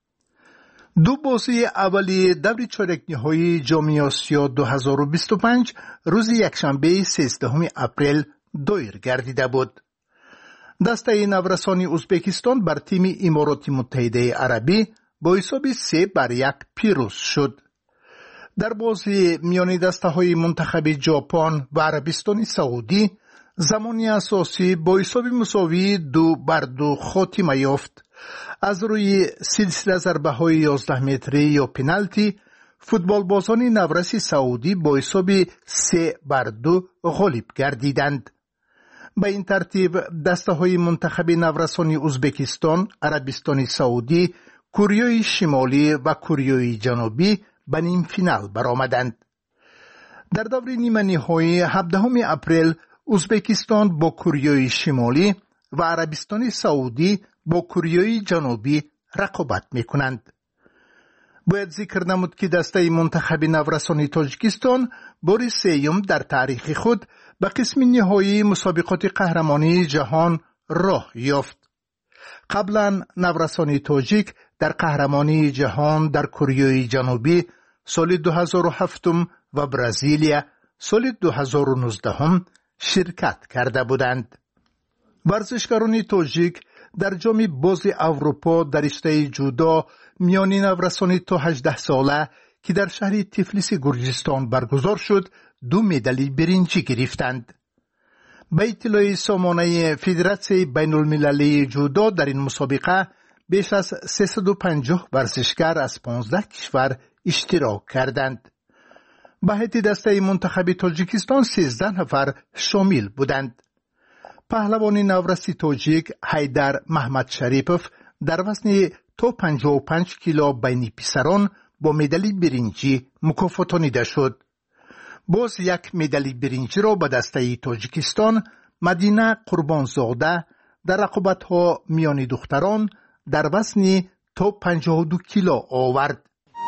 Speaker 20: 2 بازی اولی دور چهارک نهایی جام آسیا 2025 روز یکشنبه 13 اپریل دایر گردیده بود. دسته نورسان ازبکستان بر تیم امارات متحده عربی با حساب 3-1 پیروز شد. در بازی میان دسته‌های منتخب ژاپن و عربستان سعودی زمانی اساسی با حساب مساوی 2-2 خاتمه یافت. از روی سلسله ضربه‌های 11 متری یا پنالتی فوتبالبازان نورسی سعودی با حساب 3-2 غالب گردیدند. به این ترتیب دسته‌های منتخب نورسان ازبکستان، عربستان سعودی، کره شمالی و کره جنوبی به نیم فینال برآمدند. در دور نیمه نهایی 17 اپریل ازبکستان با کره شمالی و عربستان سعودی با کره جنوبی رقابت می‌کنند. باید ذکر نمود که دسته منتخب نورسان تاجیکستان بار 3 در تاریخ خود به قسم نهایی مسابقات قهرمانی جهان راه یافت. قبلا نورسان تاجیک در قهرمانی جهان در کره جنوبی سال 2007 و برزیلیا سال 2019 شرکت کرده بودند. ورزشکاران تاجیک در جام باز اروپا در رشته جودو میان نورسان تا 18 ساله که در شهر تفلیس گرجستان برگزار شد 2 مدال برنجی گرفتند. به اطلاع سامانه فدراسیون بین المللی جودو در این مسابقه بیش از 350 ورزشکار از 15 کشور اشتراک کردند. به هیئت دسته منتخب تاجیکستان 13 نفر شامل بودند. پهلوان نورسی تاجیک حیدر محمد شریپوف در وزن تا 55 کیلو بین پسران با مدال برنجی مکافاتانیده شد. باز 1 مدال برنجی را به دسته تاجیکستان مدینه قربانزاده در رقابت‌ها میان دختران در وزن تا 52 کیلو آورد.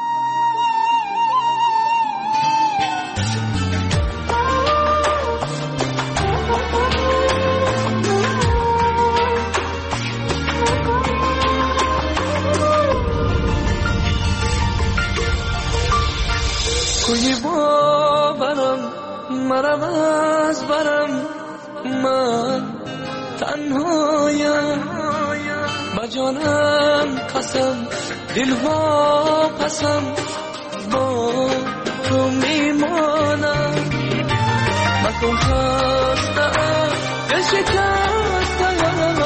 Speaker 19: کوی باورم مرم از برم من تنهایم با جانم قسم دلها قسم با تو میمانم مکن خستم دل شکستم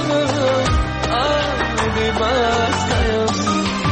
Speaker 19: آبی بستم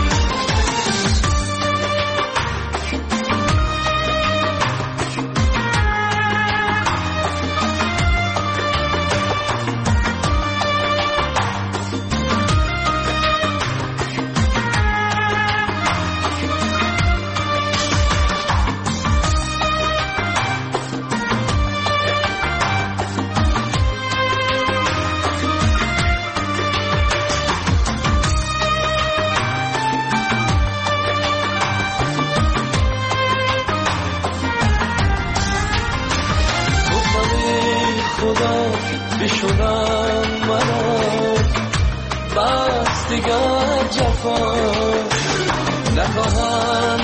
Speaker 19: بشونم مرا بس دیگر جفا نخواهم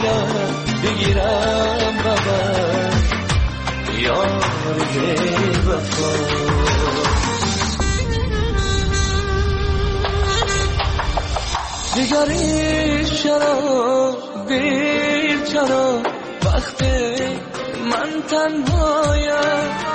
Speaker 19: بگیرم ببر یار وفا دیگری چرا بیچرا وقتی من تنهایم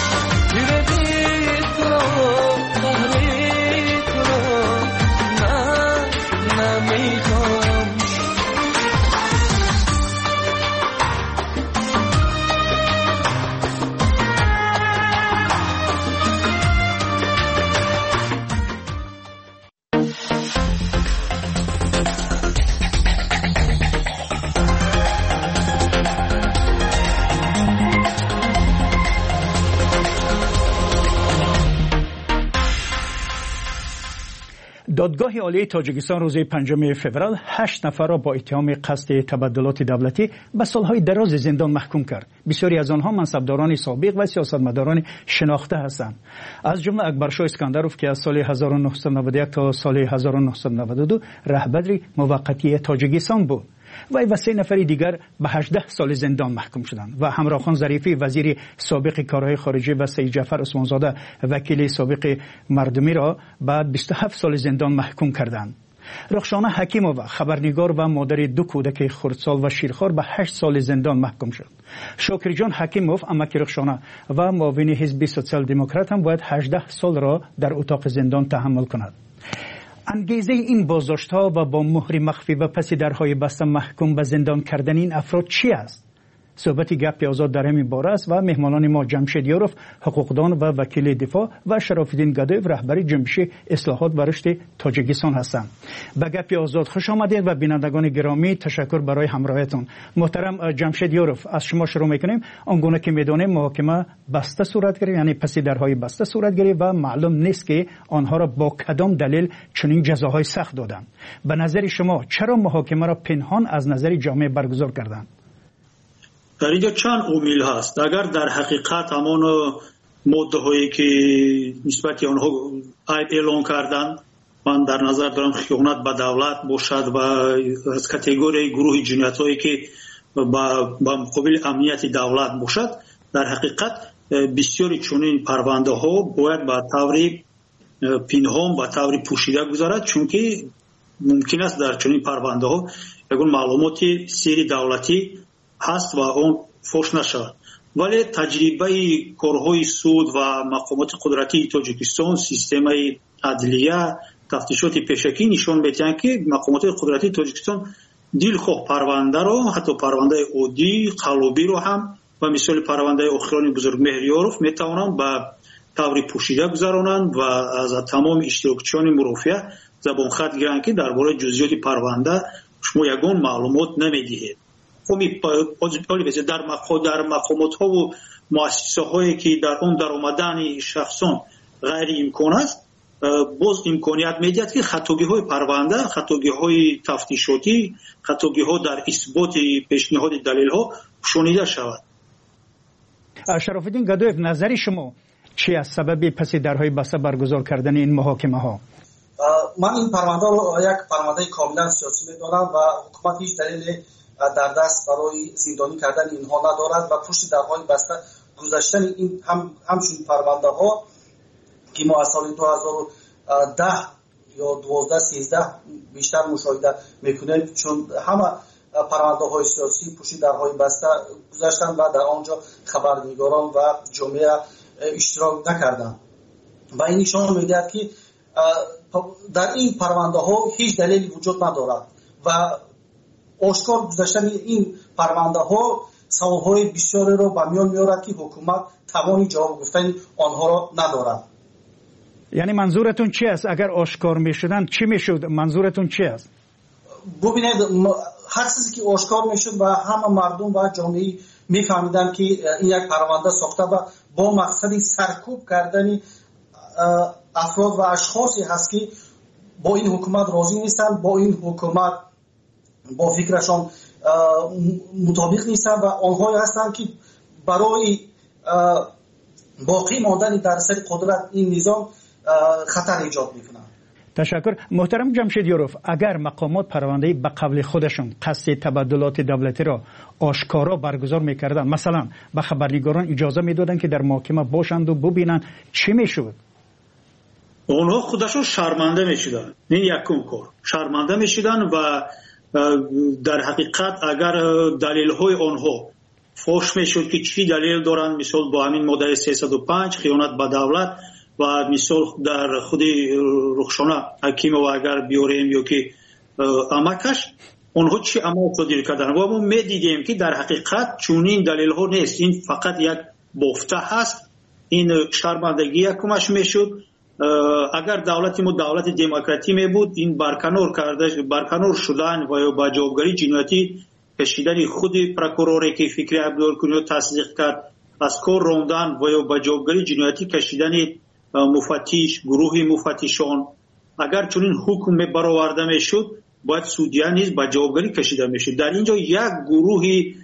Speaker 14: دادگاه عالی تاجیکستان روز 5 فوریه 8 نفر را با اتهام قصد تبدلات دولتی به سالهای دراز زندان محکوم کرد. بسیاری از آنها منصبداران سابق و سیاستمداران شناخته هستند. از جمله اکبرشاه اسکندروف که از سال 1991 تا سال 1992 رهبر موقتی تاجیکستان بود. وی و 3 نفر دیگر به 18 سال زندان محکوم شدند و همراه خان ظریفی وزیر سابق کارهای خارجه و سید جعفر عثمانزاده وکیل سابق مردمی را بعد 27 سال زندان محکوم کردند. رخشانه حکیمووا خبرنگار و مادر 2 کودک خردسال و شیرخوار به 8 سال زندان محکوم شد. شاکر جان حکیموف امک رخشانه و معاون حزب سوسیال دموکرات هم باید 18 سال را در اتاق زندان تحمل کند. انگیزه این بازداشت‌ها و با مهر مخفی و پس درهای بسته محکوم به زندان کردن این افراد چی است؟ صحبت گپ آزاد در همین باره است و مهمانان ما جمشید یاروف حقوقدان و وکیل دفاع و شراف‌الدین گدایف رهبر جنبش اصلاحات و رشد تاجیکستان هستند. به گپ آزاد خوش آمدید و بینندگان گرامی تشکر برای همراهیتون. محترم جمشید یاروف از شما شروع می‌کنیم. آنگونه که می‌دانیم محاکمه بسته صورت گرفت، یعنی پس درهای بسته صورت گرفت و معلوم نیست که آنها را با کدام دلیل چنین جزاهای سخت دادند. به نظر شما چرا محاکمه را پنهان از نظر جامعه برگزار کردند؟
Speaker 21: در اینجا چند عامل هست. اگر در حقیقت همان ماده هایی که نسبت آنها عیب اعلان کردن، من در نظر دارم خیانت به دولت باشد و از کاتگوری گروه جنایت هایی که با مقابل امنیت دولت باشد، در حقیقت بسیاری چنین پرونده ها باید به طور پنهان و طور پوشیده گذارد، چون که ممکن است در چنین پرونده ها یگان معلومات سری دولتی هست و اون فوش نشود. ولی تجربه کارهای سود و مقامات قدرتی تاجیکستان، سیستم عدلیه، تفتیشات پیشکی نشان می‌دهند که مقامات قدرتی تاجیکستان دلخواه پرونده را، حتی پرونده عادی قلبی را هم و مثال پرونده اخران بزرگمهر یاروف میتوانند به طور پوشیده گذرانند و از تمام اشتراکچیان مرافعه زبان خط گیرند که درباره جزئیات پرونده شما یگان معلومات نمیدهید. در مقامات ها و مؤسسه هایی که در اون در آمدن شخصان غیر امکان است، باز امکانیت میدهد که خطاگی های پرونده، خطاگی های تفتیشاتی، خطاگی ها در اثبات پیشنهاد دلیل ها شنیده شود.
Speaker 14: شرافالدین گدویف، نظر شما چی است سبب پس درهای بسته برگزار کردن این محاکمه ها؟
Speaker 2: من این پرونده رو یک پرونده کاملا سیاسی می‌دانم و حکومت هیچ دلیل در دست برای زندانی کردن اینها ندارد و پشت درهای بسته گذاشتن این همچون پرونده ها که ما از سال 2010 یا 12-13 بیشتر مشاهده میکنیم، چون همه پرونده های سیاسی پشت درهای بسته گذاشتن و در آنجا خبرنگاران و جامعه اشتراک نکردن و این نشان میدهد که در این پرونده ها هیچ دلیلی وجود ندارد و آشکار گذاشتن این پرونده ها سوال های بسیاری را به میان میارد که حکومت توانی جواب گفتن آنها را ندارد.
Speaker 14: یعنی منظورتون چی است؟ اگر آشکار میشدن چی میشد؟ منظورتون چی است؟
Speaker 2: ببینید، هر چیزی که آشکار میشد و همه مردم و جامعه میفهمیدن که این یک پرونده ساخته و با مقصد سرکوب کردن افراد و اشخاصی هست که با این حکومت راضی نیستند، با این حکومت با فکرشان مطابق نیستند و آنهایی هستند که برای باقی ماندن در سر قدرت این نظام خطر ایجاد میکنند.
Speaker 14: تشکر. محترم جمشیدیاروف، اگر مقامات پرونده به قبل خودشون قصد تبادلات دولتی را آشکارا برگزار میکردن، مثلا به خبرنگاران اجازه میدادن که در محاکمه باشند و ببینن، چی میشد؟
Speaker 21: اونها خودشون شرمنده میشدن. این یکم کار شرمنده میشدن و در حقیقت اگر دلیل های آنها فوش میشد که چی دلیل دارن، مثال با همین ماده 305 خیانت به دولت و مثال در خود رخشانه حکیم و اگر بیاریم یا که امکش اونها چی عمل صادر کردن و ما میدیدیم که در حقیقت چونین دلیل ها نیست، این فقط یک بافته هست. این شرمندگی یکمش میشد. اگر دولت ما دولت دموکراتی می بود، این برکنار شدن و با جوابگری جنایتی کشیدن خود پروکوروری که فکری عبدالکنی تصدیق کرد، از کار راندن و با جوابگری جنایتی کشیدن مفتش، گروه مفتشان، اگر چنین حکم برآورده میشد باید سودیان نیز با جوابگری کشیده میشد. در اینجا یک گروه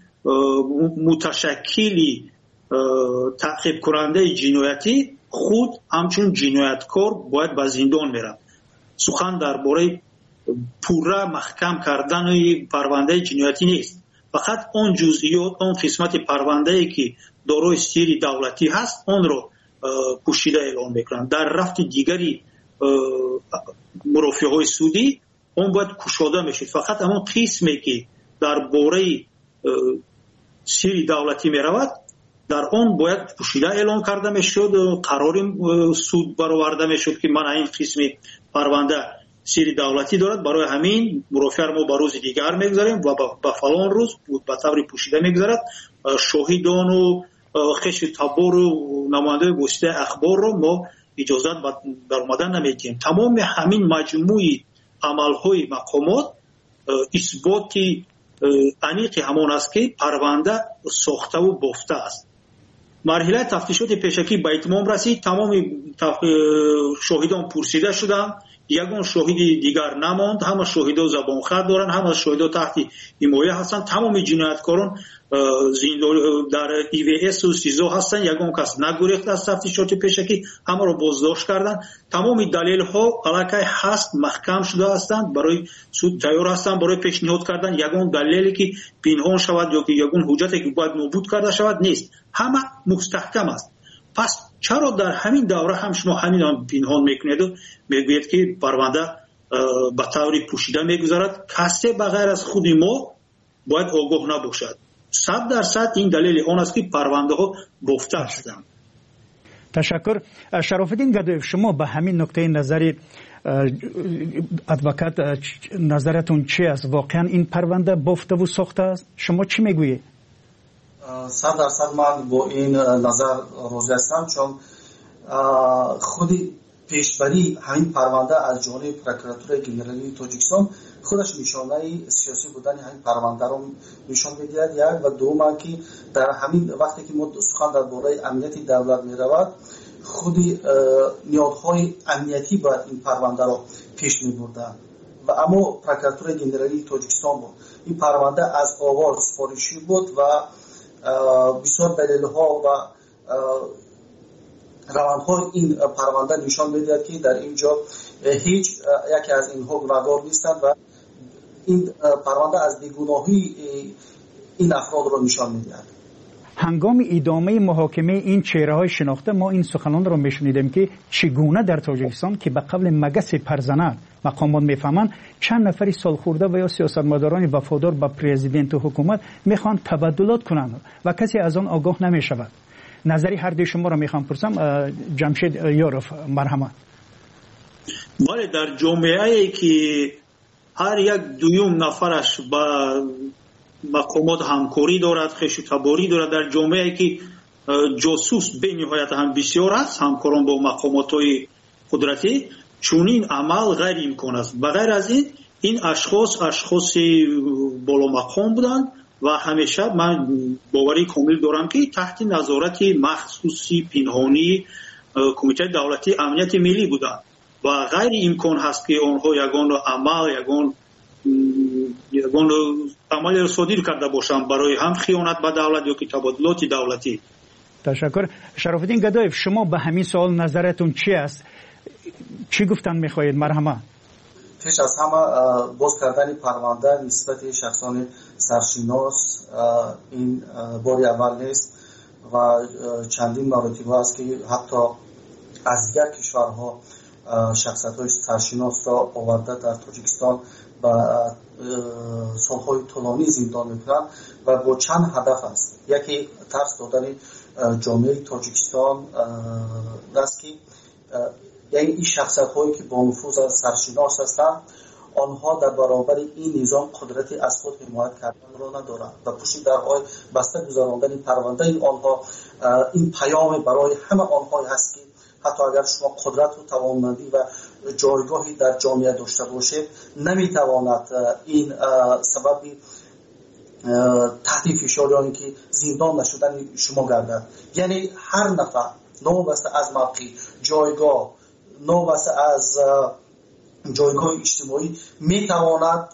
Speaker 21: متشکلی تعقیب کننده جنایتی خود همچون جنایتکار باید به زندان میره. سخن درباره پوره محکم کردن پرونده جنایتی نیست، فقط اون جزئیات، اون قسمت پرونده ای که دارای سیر دولتی هست اون رو پوشیده اعلام میکنن. در رفت دیگری مرافعه های سودی اون باید کشاده میشه. فقط همون قسمی که درباره سیر دولتی میرود در اون باید پوشیده اعلام کرده میشد، قرار سود برآورده میشد که من این قسم پرونده سیر دولتی دارد، برای همین مرافعه ما به روز دیگر میگذاریم و به فلان روز به طور پوشیده میگذارد. شاهدان و خش تبار و نماینده واسطه اخبار رو ما اجازه در اومدن نمیدیم. تمام همین مجموعی عملهای مقامات اثباتی انیقی همون است که پرونده ساخته و بافته است. مرحله تفتیشات پیشکی به اتمام رسید. تمام شاهدان پرسیده شدند، یگان شاهدی دیگر نماند. همه شاهدا زبان خط دارن، همه شاهدا تحت حمایه هستند. تمام جنایتکاران در EVS و سیزو هستند. یگان کس نگریخت از تفتیشات پیشکی، همه را بازداشت کردند. تمام دلیل ها علاقه هست، محکم شده هستند، برای سود تیار هستند برای پیشنهاد کردن. یگان دلیلی که پنهان شود یا که یگان حجتی که باید نابود کرده شود نیست، همه مستحکم است. پس چرا در همین دوره هم شما همین پنهان میکنید و میگوید که پرونده به طور پوشیده میگذارد؟ کسی بغیر از خود ما باید آگاه نباشد. 100% این دلیل آن است که پرونده ها بافته هستند.
Speaker 14: تشکر. شرافالدین گدویف، شما به همین نکته نظر ادوکات نظرتون چی است؟ واقعا این پرونده بافته و ساخته است؟ شما چی میگویید؟
Speaker 2: 100% من با این نظر راضی هستم، چون خود پیشبری همین پرونده از جانب پروکراتور گنرالی تاجیکستان خودش نشانه سیاسی بودن همین پرونده رو نشان می‌دهد. یک و دوم که در همین وقتی که ما سخن درباره امنیت دولت می‌رود، خود نیازهای امنیتی باید این پرونده رو پیش می‌بردن و اما پروکراتور گنرالی تاجیکستان بود. این پرونده از آغاز سفارشی بود و بسیار دلایل‌ها و روندهای این پرونده نشان می‌دهد که در اینجا هیچ یکی از اینها گناهکار نیستند و این پرونده از بیگناهی این افراد را نشان می‌دهد.
Speaker 14: هنگام ادامه محاکمه این چهره‌های شناخته ما این سخنان را می‌شنیدیم که چگونه در تاجیکستان که به قبل مگس پرزنه مقامات میفهمند چند نفری سالخورده و یا سیاستمداران وفادار به پرزیدنت و حکومت میخوان تبدلات کنند و کسی از آن آگاه نمیشود. نظری هر دوی شما را میخوام پرسم. جمشید یاروف، مرحمت.
Speaker 21: بله، در جامعه‌ای که هر یک دویم نفرش با مقامات همکاری دارد، خویشتباری دارد، در جامعه‌ای که جاسوس به نهایت هم بسیار است، همکاران با مقامات‌های قدرتی، چونین عمل غیر امکان است. بغیر از این اشخاص بالا مقام بودند و همیشه من باوری کامل دارم که تحت نظارت مخصوصی پنهانی کمیته دولتی امنیت ملی بودند و غیر امکان هست که آنها یگان عمل را صادر کرده باشند برای هم خیانت به دولت یا که تبادلات دولتی.
Speaker 14: تشکر. شرافالدین گدایف، شما به همین سوال نظرتون چی است؟ چی گفتن میخواهید؟ مرحمت.
Speaker 2: پیش از همه باز کردن پرونده نسبت شخصان سرشناس این باری اول نیست و چندین مراتب است که حتی از دیگر کشورها شخصیت‌های سرشناس را آورده در تاجیکستان و سالهای طولانی زندان میکنند و با چند هدف است. یکی ترس دادن جامعه تاجیکستان است که یعنی این شخصیت‌هایی که با نفوذ سرشناس هستند آنها در برابر این نظام قدرتی از خود حمایت کردن را ندارند و پشت درهای بسته گذراندن پرونده آنها این پیام برای همه آنها هست که حتی اگر شما قدرت و توانمندی و جایگاهی در جامعه داشته باشید نمیتواند این سبب تحت فشار یعنی که زندان نشدن شما گردد. یعنی هر نفر نوبسته از موقع جایگاه نوبسته از جایگاه اجتماعی میتواند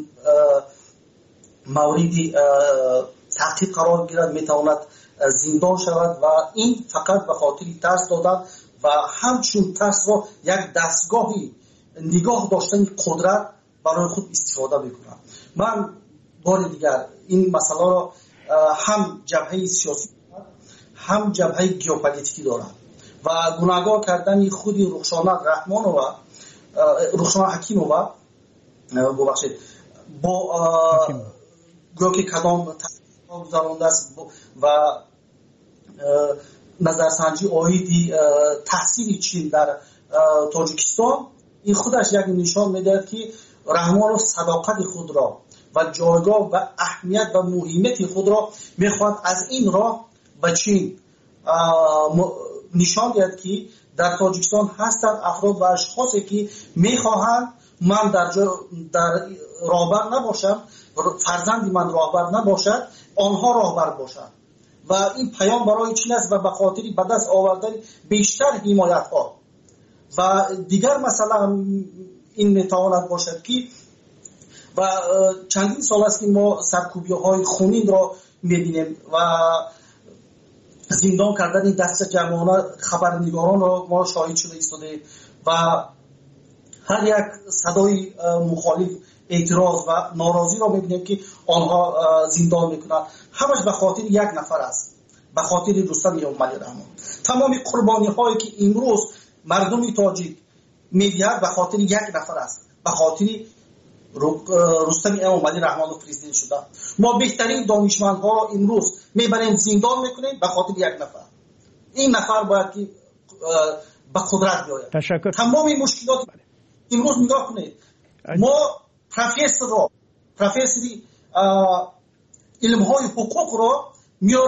Speaker 2: موردی تعقیب قرار گیرد، میتواند زندان شود و این فقط به خاطر ترس دادن و همچون ترس را یک دستگاهی نگاه داشتن قدرت برای خود استفاده میکنند. من بار دیگر این مسئله را هم جبهه سیاسی هم جبهه گیوپولیتیکی دارد و گناهکار کردن خود رخشانه رحمان و رخشانه حکیمووا ببخشید با گویا که کدام گذرانده است و نظرسنجی آیدی تحصیل چین در تاجیکستان این خودش یک نشان میدهد که رحمان صداقت خود را و جایگاه و اهمیت و مهمیت خود را میخواد از این راه به چین نشان دهد که در تاجیکستان هستند افراد و اشخاصی که میخواهند من در راهبر نباشم، فرزندی من راهبر نباشد، آنها راهبر باشند و این پیام برای چین است و به خاطر به دست آوردن بیشتر حمایت ها و دیگر مثلا این میتواند باشد که و چندین سال است که ما سرکوبی های خونین را میبینیم و زندان کردن دست جمعانه خبرنگاران را ما شاهد شده ایستادیم و هر یک صدای مخالف اعتراض و ناراضی را میبینیم که آنها زندان میکنند. همش به خاطر یک نفر است، به خاطر رستم امالی رحمان. تمام قربانی هایی که امروز مردم تاجیک میدهد به خاطر یک نفر است، به خاطر رستم امالی رحمان و پرزیدنت شده. ما بهترین دانشمندها را امروز میبریم زندان میکنیم به خاطر یک نفر. این نفر باید که به قدرت بیاید.
Speaker 14: تشکر.
Speaker 2: تمام مشکلات امروز نگاه کنید، ما پروفسوری علم های حقوق را میاریم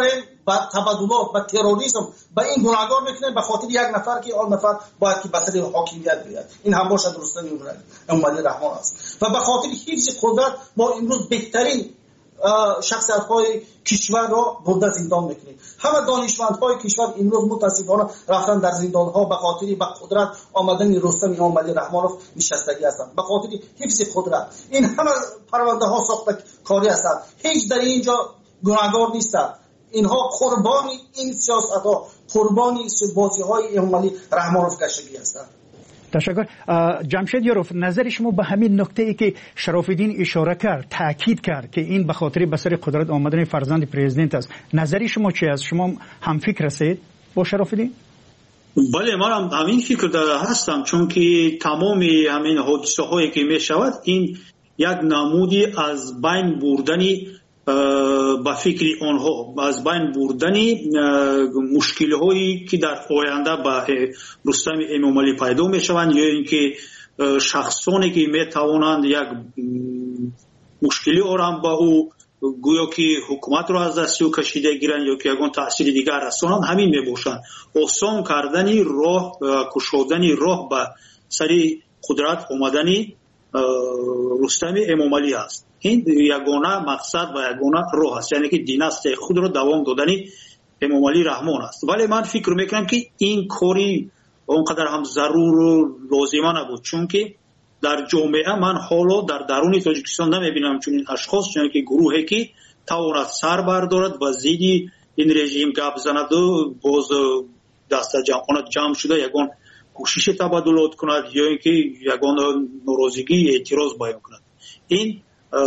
Speaker 2: با تبادلات با تروریسم با این گناهکار میکنه به خاطر یک نفر که آن نفر باید که بسر حاکمیت بیاد. این هم باشد رستم امامعلی رحمان است و به خاطر حفظ قدرت ما امروز بهترین شخصیت‌های کشور را برده زندان میکنیم. همه دانشمندهای کشور امروز متاسفانه رفتن در زندان‌ها به خاطر به قدرت آمدن رستم امامعلی رحمانوف نشستگی هستند، به خاطر حفظ قدرت. این همه پرونده ها ساخته کاری هستند، هیچ در اینجا گناهکار نیستند. اینها قربانی این سیاست‌ها، قربانی بازی‌های امامعلی رحمانوف کشیده هستند.
Speaker 14: تشکر. جمشید یاروف، نظر شما به همین نکته ای که شراف‌الدین اشاره کرد، تاکید کرد که این به خاطر به سر قدرت آمدن فرزند پرزیدنت است، نظر شما چی است؟ شما هم فکر هستید با شراف‌الدین؟
Speaker 21: بله، من هم همین فکر هستم، چون که تمام همین حادثه هایی که می شود این یک نمودی از بین بردنی با فکر آنها، از بین بردنی مشکل هایی که در آینده با رستم امامعلی پیدا می شوند، یا اینکه شخصانی که می توانند یک مشکلی آرام با او گویا که حکومت را از دست او کشیده گیرند یا که یگان تأثیر دیگر رسانند، همین می باشند. آسان کردنی راه، کشودنی راه به سری قدرت آمدنی رستم امامعلی است. این یگانه مقصد و یگانه راه است، یعنی که دیناستی خود را دوام دادنی امامعلی رحمان است. ولی من فکر میکنم که این کاری اونقدر هم ضرور و لازمه نبود، چون که در جامعه من حالا در درون تاجیکستان نمیبینم چون این اشخاص، چون که گروهی که تواند سر بردارد و زیدی این رژیم گپ زند و باز دست جمع شده یگان کوشش تبادلات کند یا اینکه یگان ناراضگی اعتراض بیان کند. این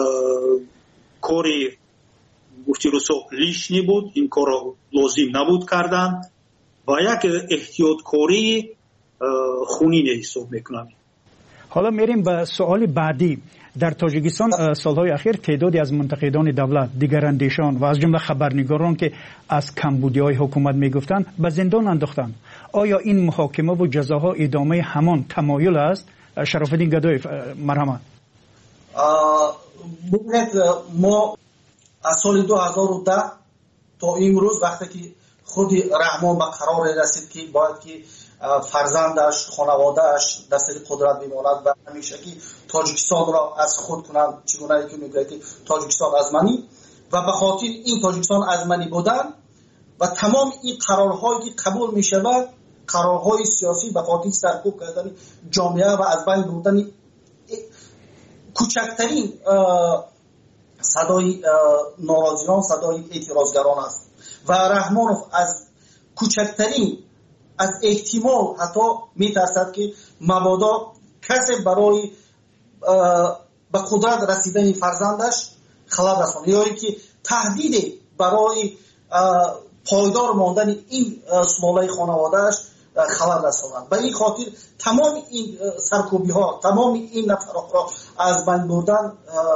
Speaker 21: کاری گفتی روسو لیشنی بود، این کار لازم نبود کردن و یک احتیاط کاری خونین حساب میکنم.
Speaker 14: حالا میریم به سوال بعدی. در تاجیکستان سالهای اخیر تعدادی از منتقدان دولت، دیگراندیشان و از جمله خبرنگاران که از کمبودی‌های حکومت میگفتند به زندان انداختند. آیا این محاکمه و جزاها ادامه همان تمایل است؟ شراف‌الدین گدایف، مرحمت.
Speaker 2: ببینید، ما از سال 2010 تا امروز وقتی که خود رحمان به قرار رسید که باید که فرزندش، خانوادهش در سر قدرت بماند و همیشه که تاجیکستان را از خود کنند، چگونه که میگه که تاجیکستان ازمنی و به خاطر این تاجیکستان ازمنی بودن و تمام این قرارهایی که قبول می شود، قرارهای سیاسی به خاطر سرکوب کردن جامعه و از بین بردن کوچکترین صدای ناراضیان، صدای اعتراضگران است و رحمانوف از کوچکترین از احتمال حتی میترسد که مبادا کسی برای به قدرت رسیدن فرزندش خلل رساند یا اینکه تهدید برای پایدار ماندن این سلاله خانوادهش خلل رساند. به این خاطر تمام این سرکوبی ها، تمام این نفرات را از بین بردن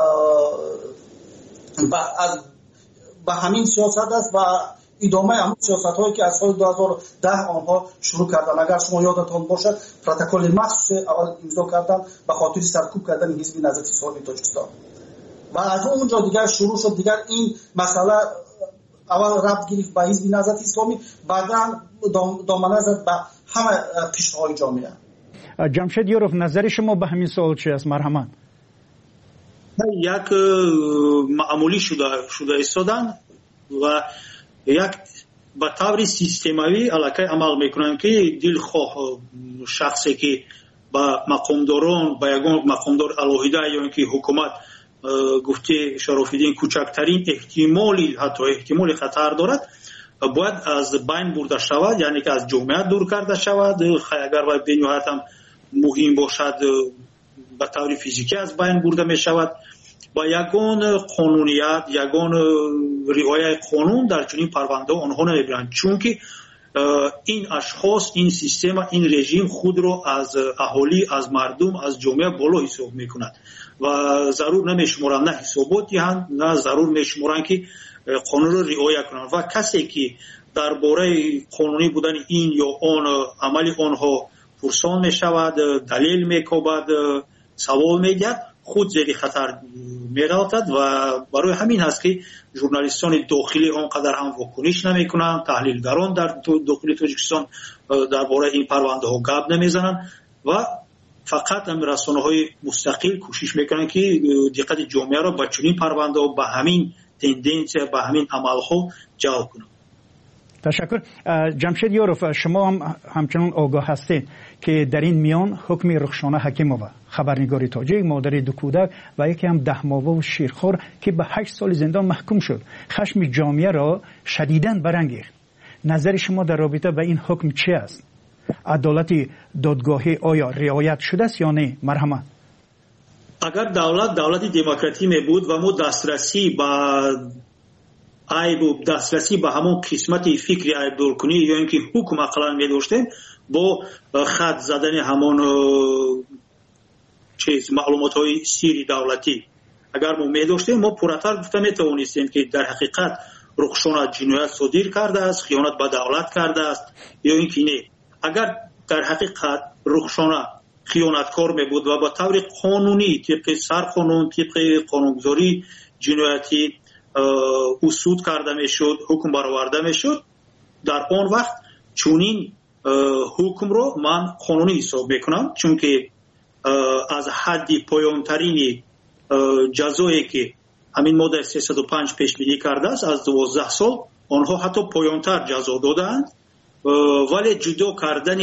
Speaker 2: به همین سیاست است و ادامه همون سیاست هایی که از سال 2010 آنها شروع کردن. اگر شما یادتان باشد پروتکل مخصوص اول امضا کردن به خاطر سرکوب کردن حزب نهضت اسلامی تاجیکستان و از اونجا دیگر شروع شد. دیگر این مسئله اول ربط گرفت به حزب نهضت اسلامی، بعدا دامنه زد به همه قشرهای جامعه.
Speaker 14: جمشید یاروف، نظر شما به همین سوال چی است؟ مرحمت.
Speaker 21: یک معمولی شده ایستادن و یک به طور سیستماوی علاقه عمل میکنن که دلخواه شخصی که با مقامداران، با یگان مقامدار الهیده یا اینکه حکومت گفته شراف‌الدین کوچکترین احتمالی، حتی احتمال خطر دارد، باید از بین برده شود، یعنی که از جامعه دور کرده شود. اگر باید بنیهایت هم مهم باشد به طور فیزیکی از بین برده می شود. با یگان قانونیت، یگان رعایت قانون در چنین پرونده آنها نمیبرند، چون که این اشخاص، این سیستم، این رژیم خود را از اهالی، از مردم، از جامعه بالا حساب میکند و ضرور نمیشمارند، نه حسابات دهند، نه ضرور میشمارند که قانون را رعایت کنند و کسی که درباره قانونی بودن این یا آن عمل آنها پرسان میشود، دلیل میکوبد، سوال میگه، خود زیر خطر می‌افتد و برای همین هست که ژورنالیستان داخلی آنقدر هم واکنش نمی‌کنند، تحلیلگران در داخل تاجیکستان درباره این پرونده ها گپ نمیزنند و فقط هم رسانه‌های مستقل کوشش میکنند که دقت جامعه را به چنین پرونده ها، به همین تندنس، به همین عمل‌ها جلب کنند.
Speaker 14: تشکر. جمشید یاروف، شما هم همچنان آگاه هستید که در این میان حکم رخشانه حکیمووا، خبرنگار تاجیک، مادر دو کودک و یکی هم 10 ماهه و شیرخوار که به 8 سال زندان محکوم شد، خشم جامعه را شدیداً برانگیخت. نظر شما در رابطه با این حکم چی است؟ عدالت دادگاهی آیا رعایت شده است یا نه؟ مرحمت.
Speaker 21: اگر دولت دموکراتی می بود و ما دسترسی به عیب و دسترسی به همون قسمت فکری عیب دور کنی یا اینکه حکم اقلا می داشتیم با خط زدن همون معلومات های سیری دولتی اگر ما می داشتیم، ما پراتر گفته می توانستیم که در حقیقت رخشانه جنایت صادر کرده است، خیانت به دولت کرده است یا اینکه نه. اگر در حقیقت رخشانه خیانتکار می بود و با طور قانونی طبق سرقانون، طبق قانونگذاری جنایتی اصول کرده می شد، حکم برآورده می شد، در آن وقت چونین حکم رو من قانونی حساب میکنم، چون که از حد پایانترین جزایی که همین ماده 305 پیشبینی کرده است از 12 سال، آنها حتی پایانتر جزا دادند، ولی جدا کردن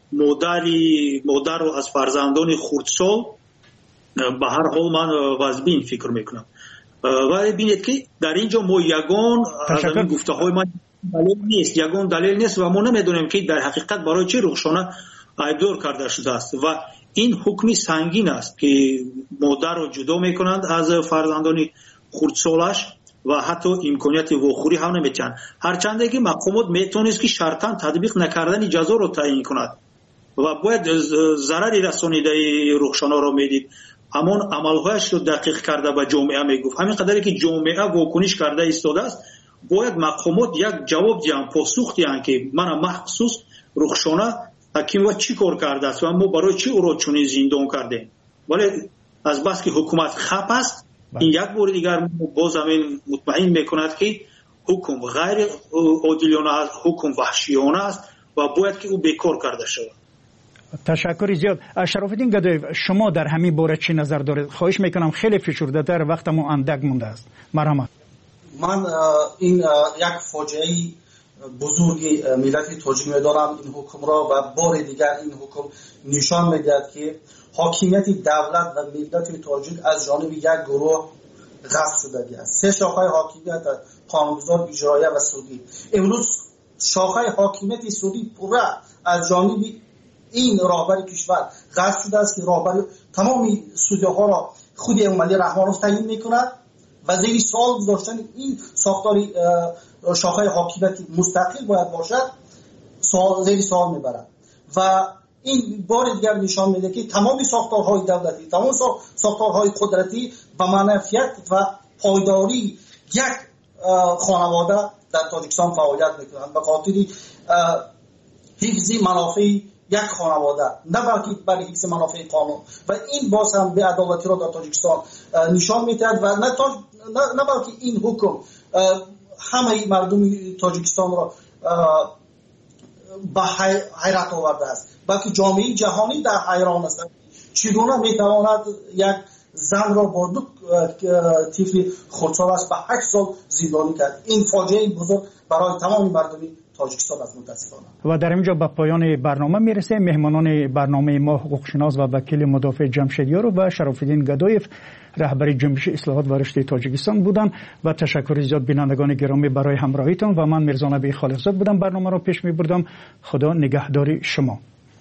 Speaker 21: مادر رو از فرزندان خردسال به هر حال من واجبین فکر میکنم. ولی بینید که در اینجا ما یگان از این گفته های من دلیل نیست و ما نمیدونیم که در حقیقت برای چه رخشانه عیبدار کرده شده است و این حکمی سنگین است که مادر رو جدا میکنند از فرزندان خردسالش و حتی امکانیت واخوری هم نمیتونند، هرچند که مقامات میتونست که شرطاً تطبیق نکردن جزا رو تعیین کند و باید ضرری رسانیده رخشانه رو میدید، همون عملهایش رو دقیق کرده به جامعه میگفت. همین قدری که جامعه واکنش کرده ایستاده است، باید مقامات یک جواب دیان، پاسخ دیان که من مخصوص رخشانه حکیم و چی کار کرده است و ما برای چی او را چنین زندان کرده. ولی از بس که حکومت خپ است، این یک بار دیگر باز همین مطمئن میکند که حکم غیر عادلانه است، حکم وحشیانه است و باید که او بیکار کرده شود.
Speaker 14: تشکر زیاد. شرافالدین گدایف، شما در همین باره چی نظر دارید؟ خواهش میکنم خیلی فشرده تر، وقتمون اندک مونده است. مرحمت.
Speaker 2: من این یک فاجعه بزرگی ملت تاجیک میدارم این حکم را و بار دیگر این حکم نشان میدهد که حاکمیت دولت و ملت تاجیک از جانب یک گروه غصب شده است. 3 شاخه حاکمیت: قانونگذار، اجرایی و سودی. امروز شاخه حاکمیت سودی پورا از جانب این راهبر کشور غصب شده است که راهبر تمام سودی ها را خود امامعلی رحمانوف تعیین میکند و زیر سوال گذاشتن این ساختاری شاخه حاکمیت مستقل باید باشد زیر سوال میبرد و این بار دیگر نشان میده که تمام ساختارهای دولتی، تمام ساختارهای قدرتی و منافعت و پایداری یک خانواده در تاجیکستان فعالیت میکنند به خاطر حفظ منافع یک خانواده، نه بلکه برای حفظ منافع قانون و این باز هم به عدالتی را در تاجیکستان نشان میدهد و نه بلکه این حکم همه مردم تاجیکستان را به حیرت آورده است، بلکه جامعه جهانی در حیران است چگونه میتواند یک زن را با 2 طفل خردسال است به 8 سال زندانی کرد. این فاجعه بزرگ برای تمام مردم تاجیکستان است متاسفانه. و
Speaker 14: در اینجا به پایان برنامه میرسه. مهمانان برنامه ما حقوقشناس و وکیل مدافع جمشید یاروف و شرافالدین گدایف رهبر جنبش اصلاحات و رشد تاجیکستان بودند و تشکر زیاد بینندگان گرامی برای همراهیتان و من میرزا نبی خالقزاد بودم برنامه را پیش میبردم. خدا نگهدار شما.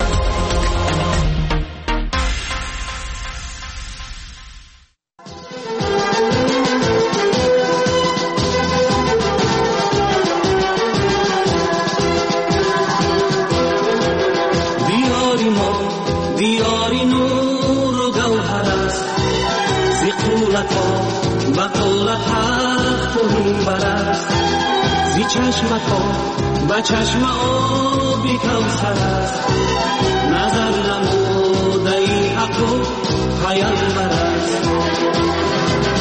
Speaker 19: با چشم آبی کوثر است نظر نموده ای حق تو پیامبر است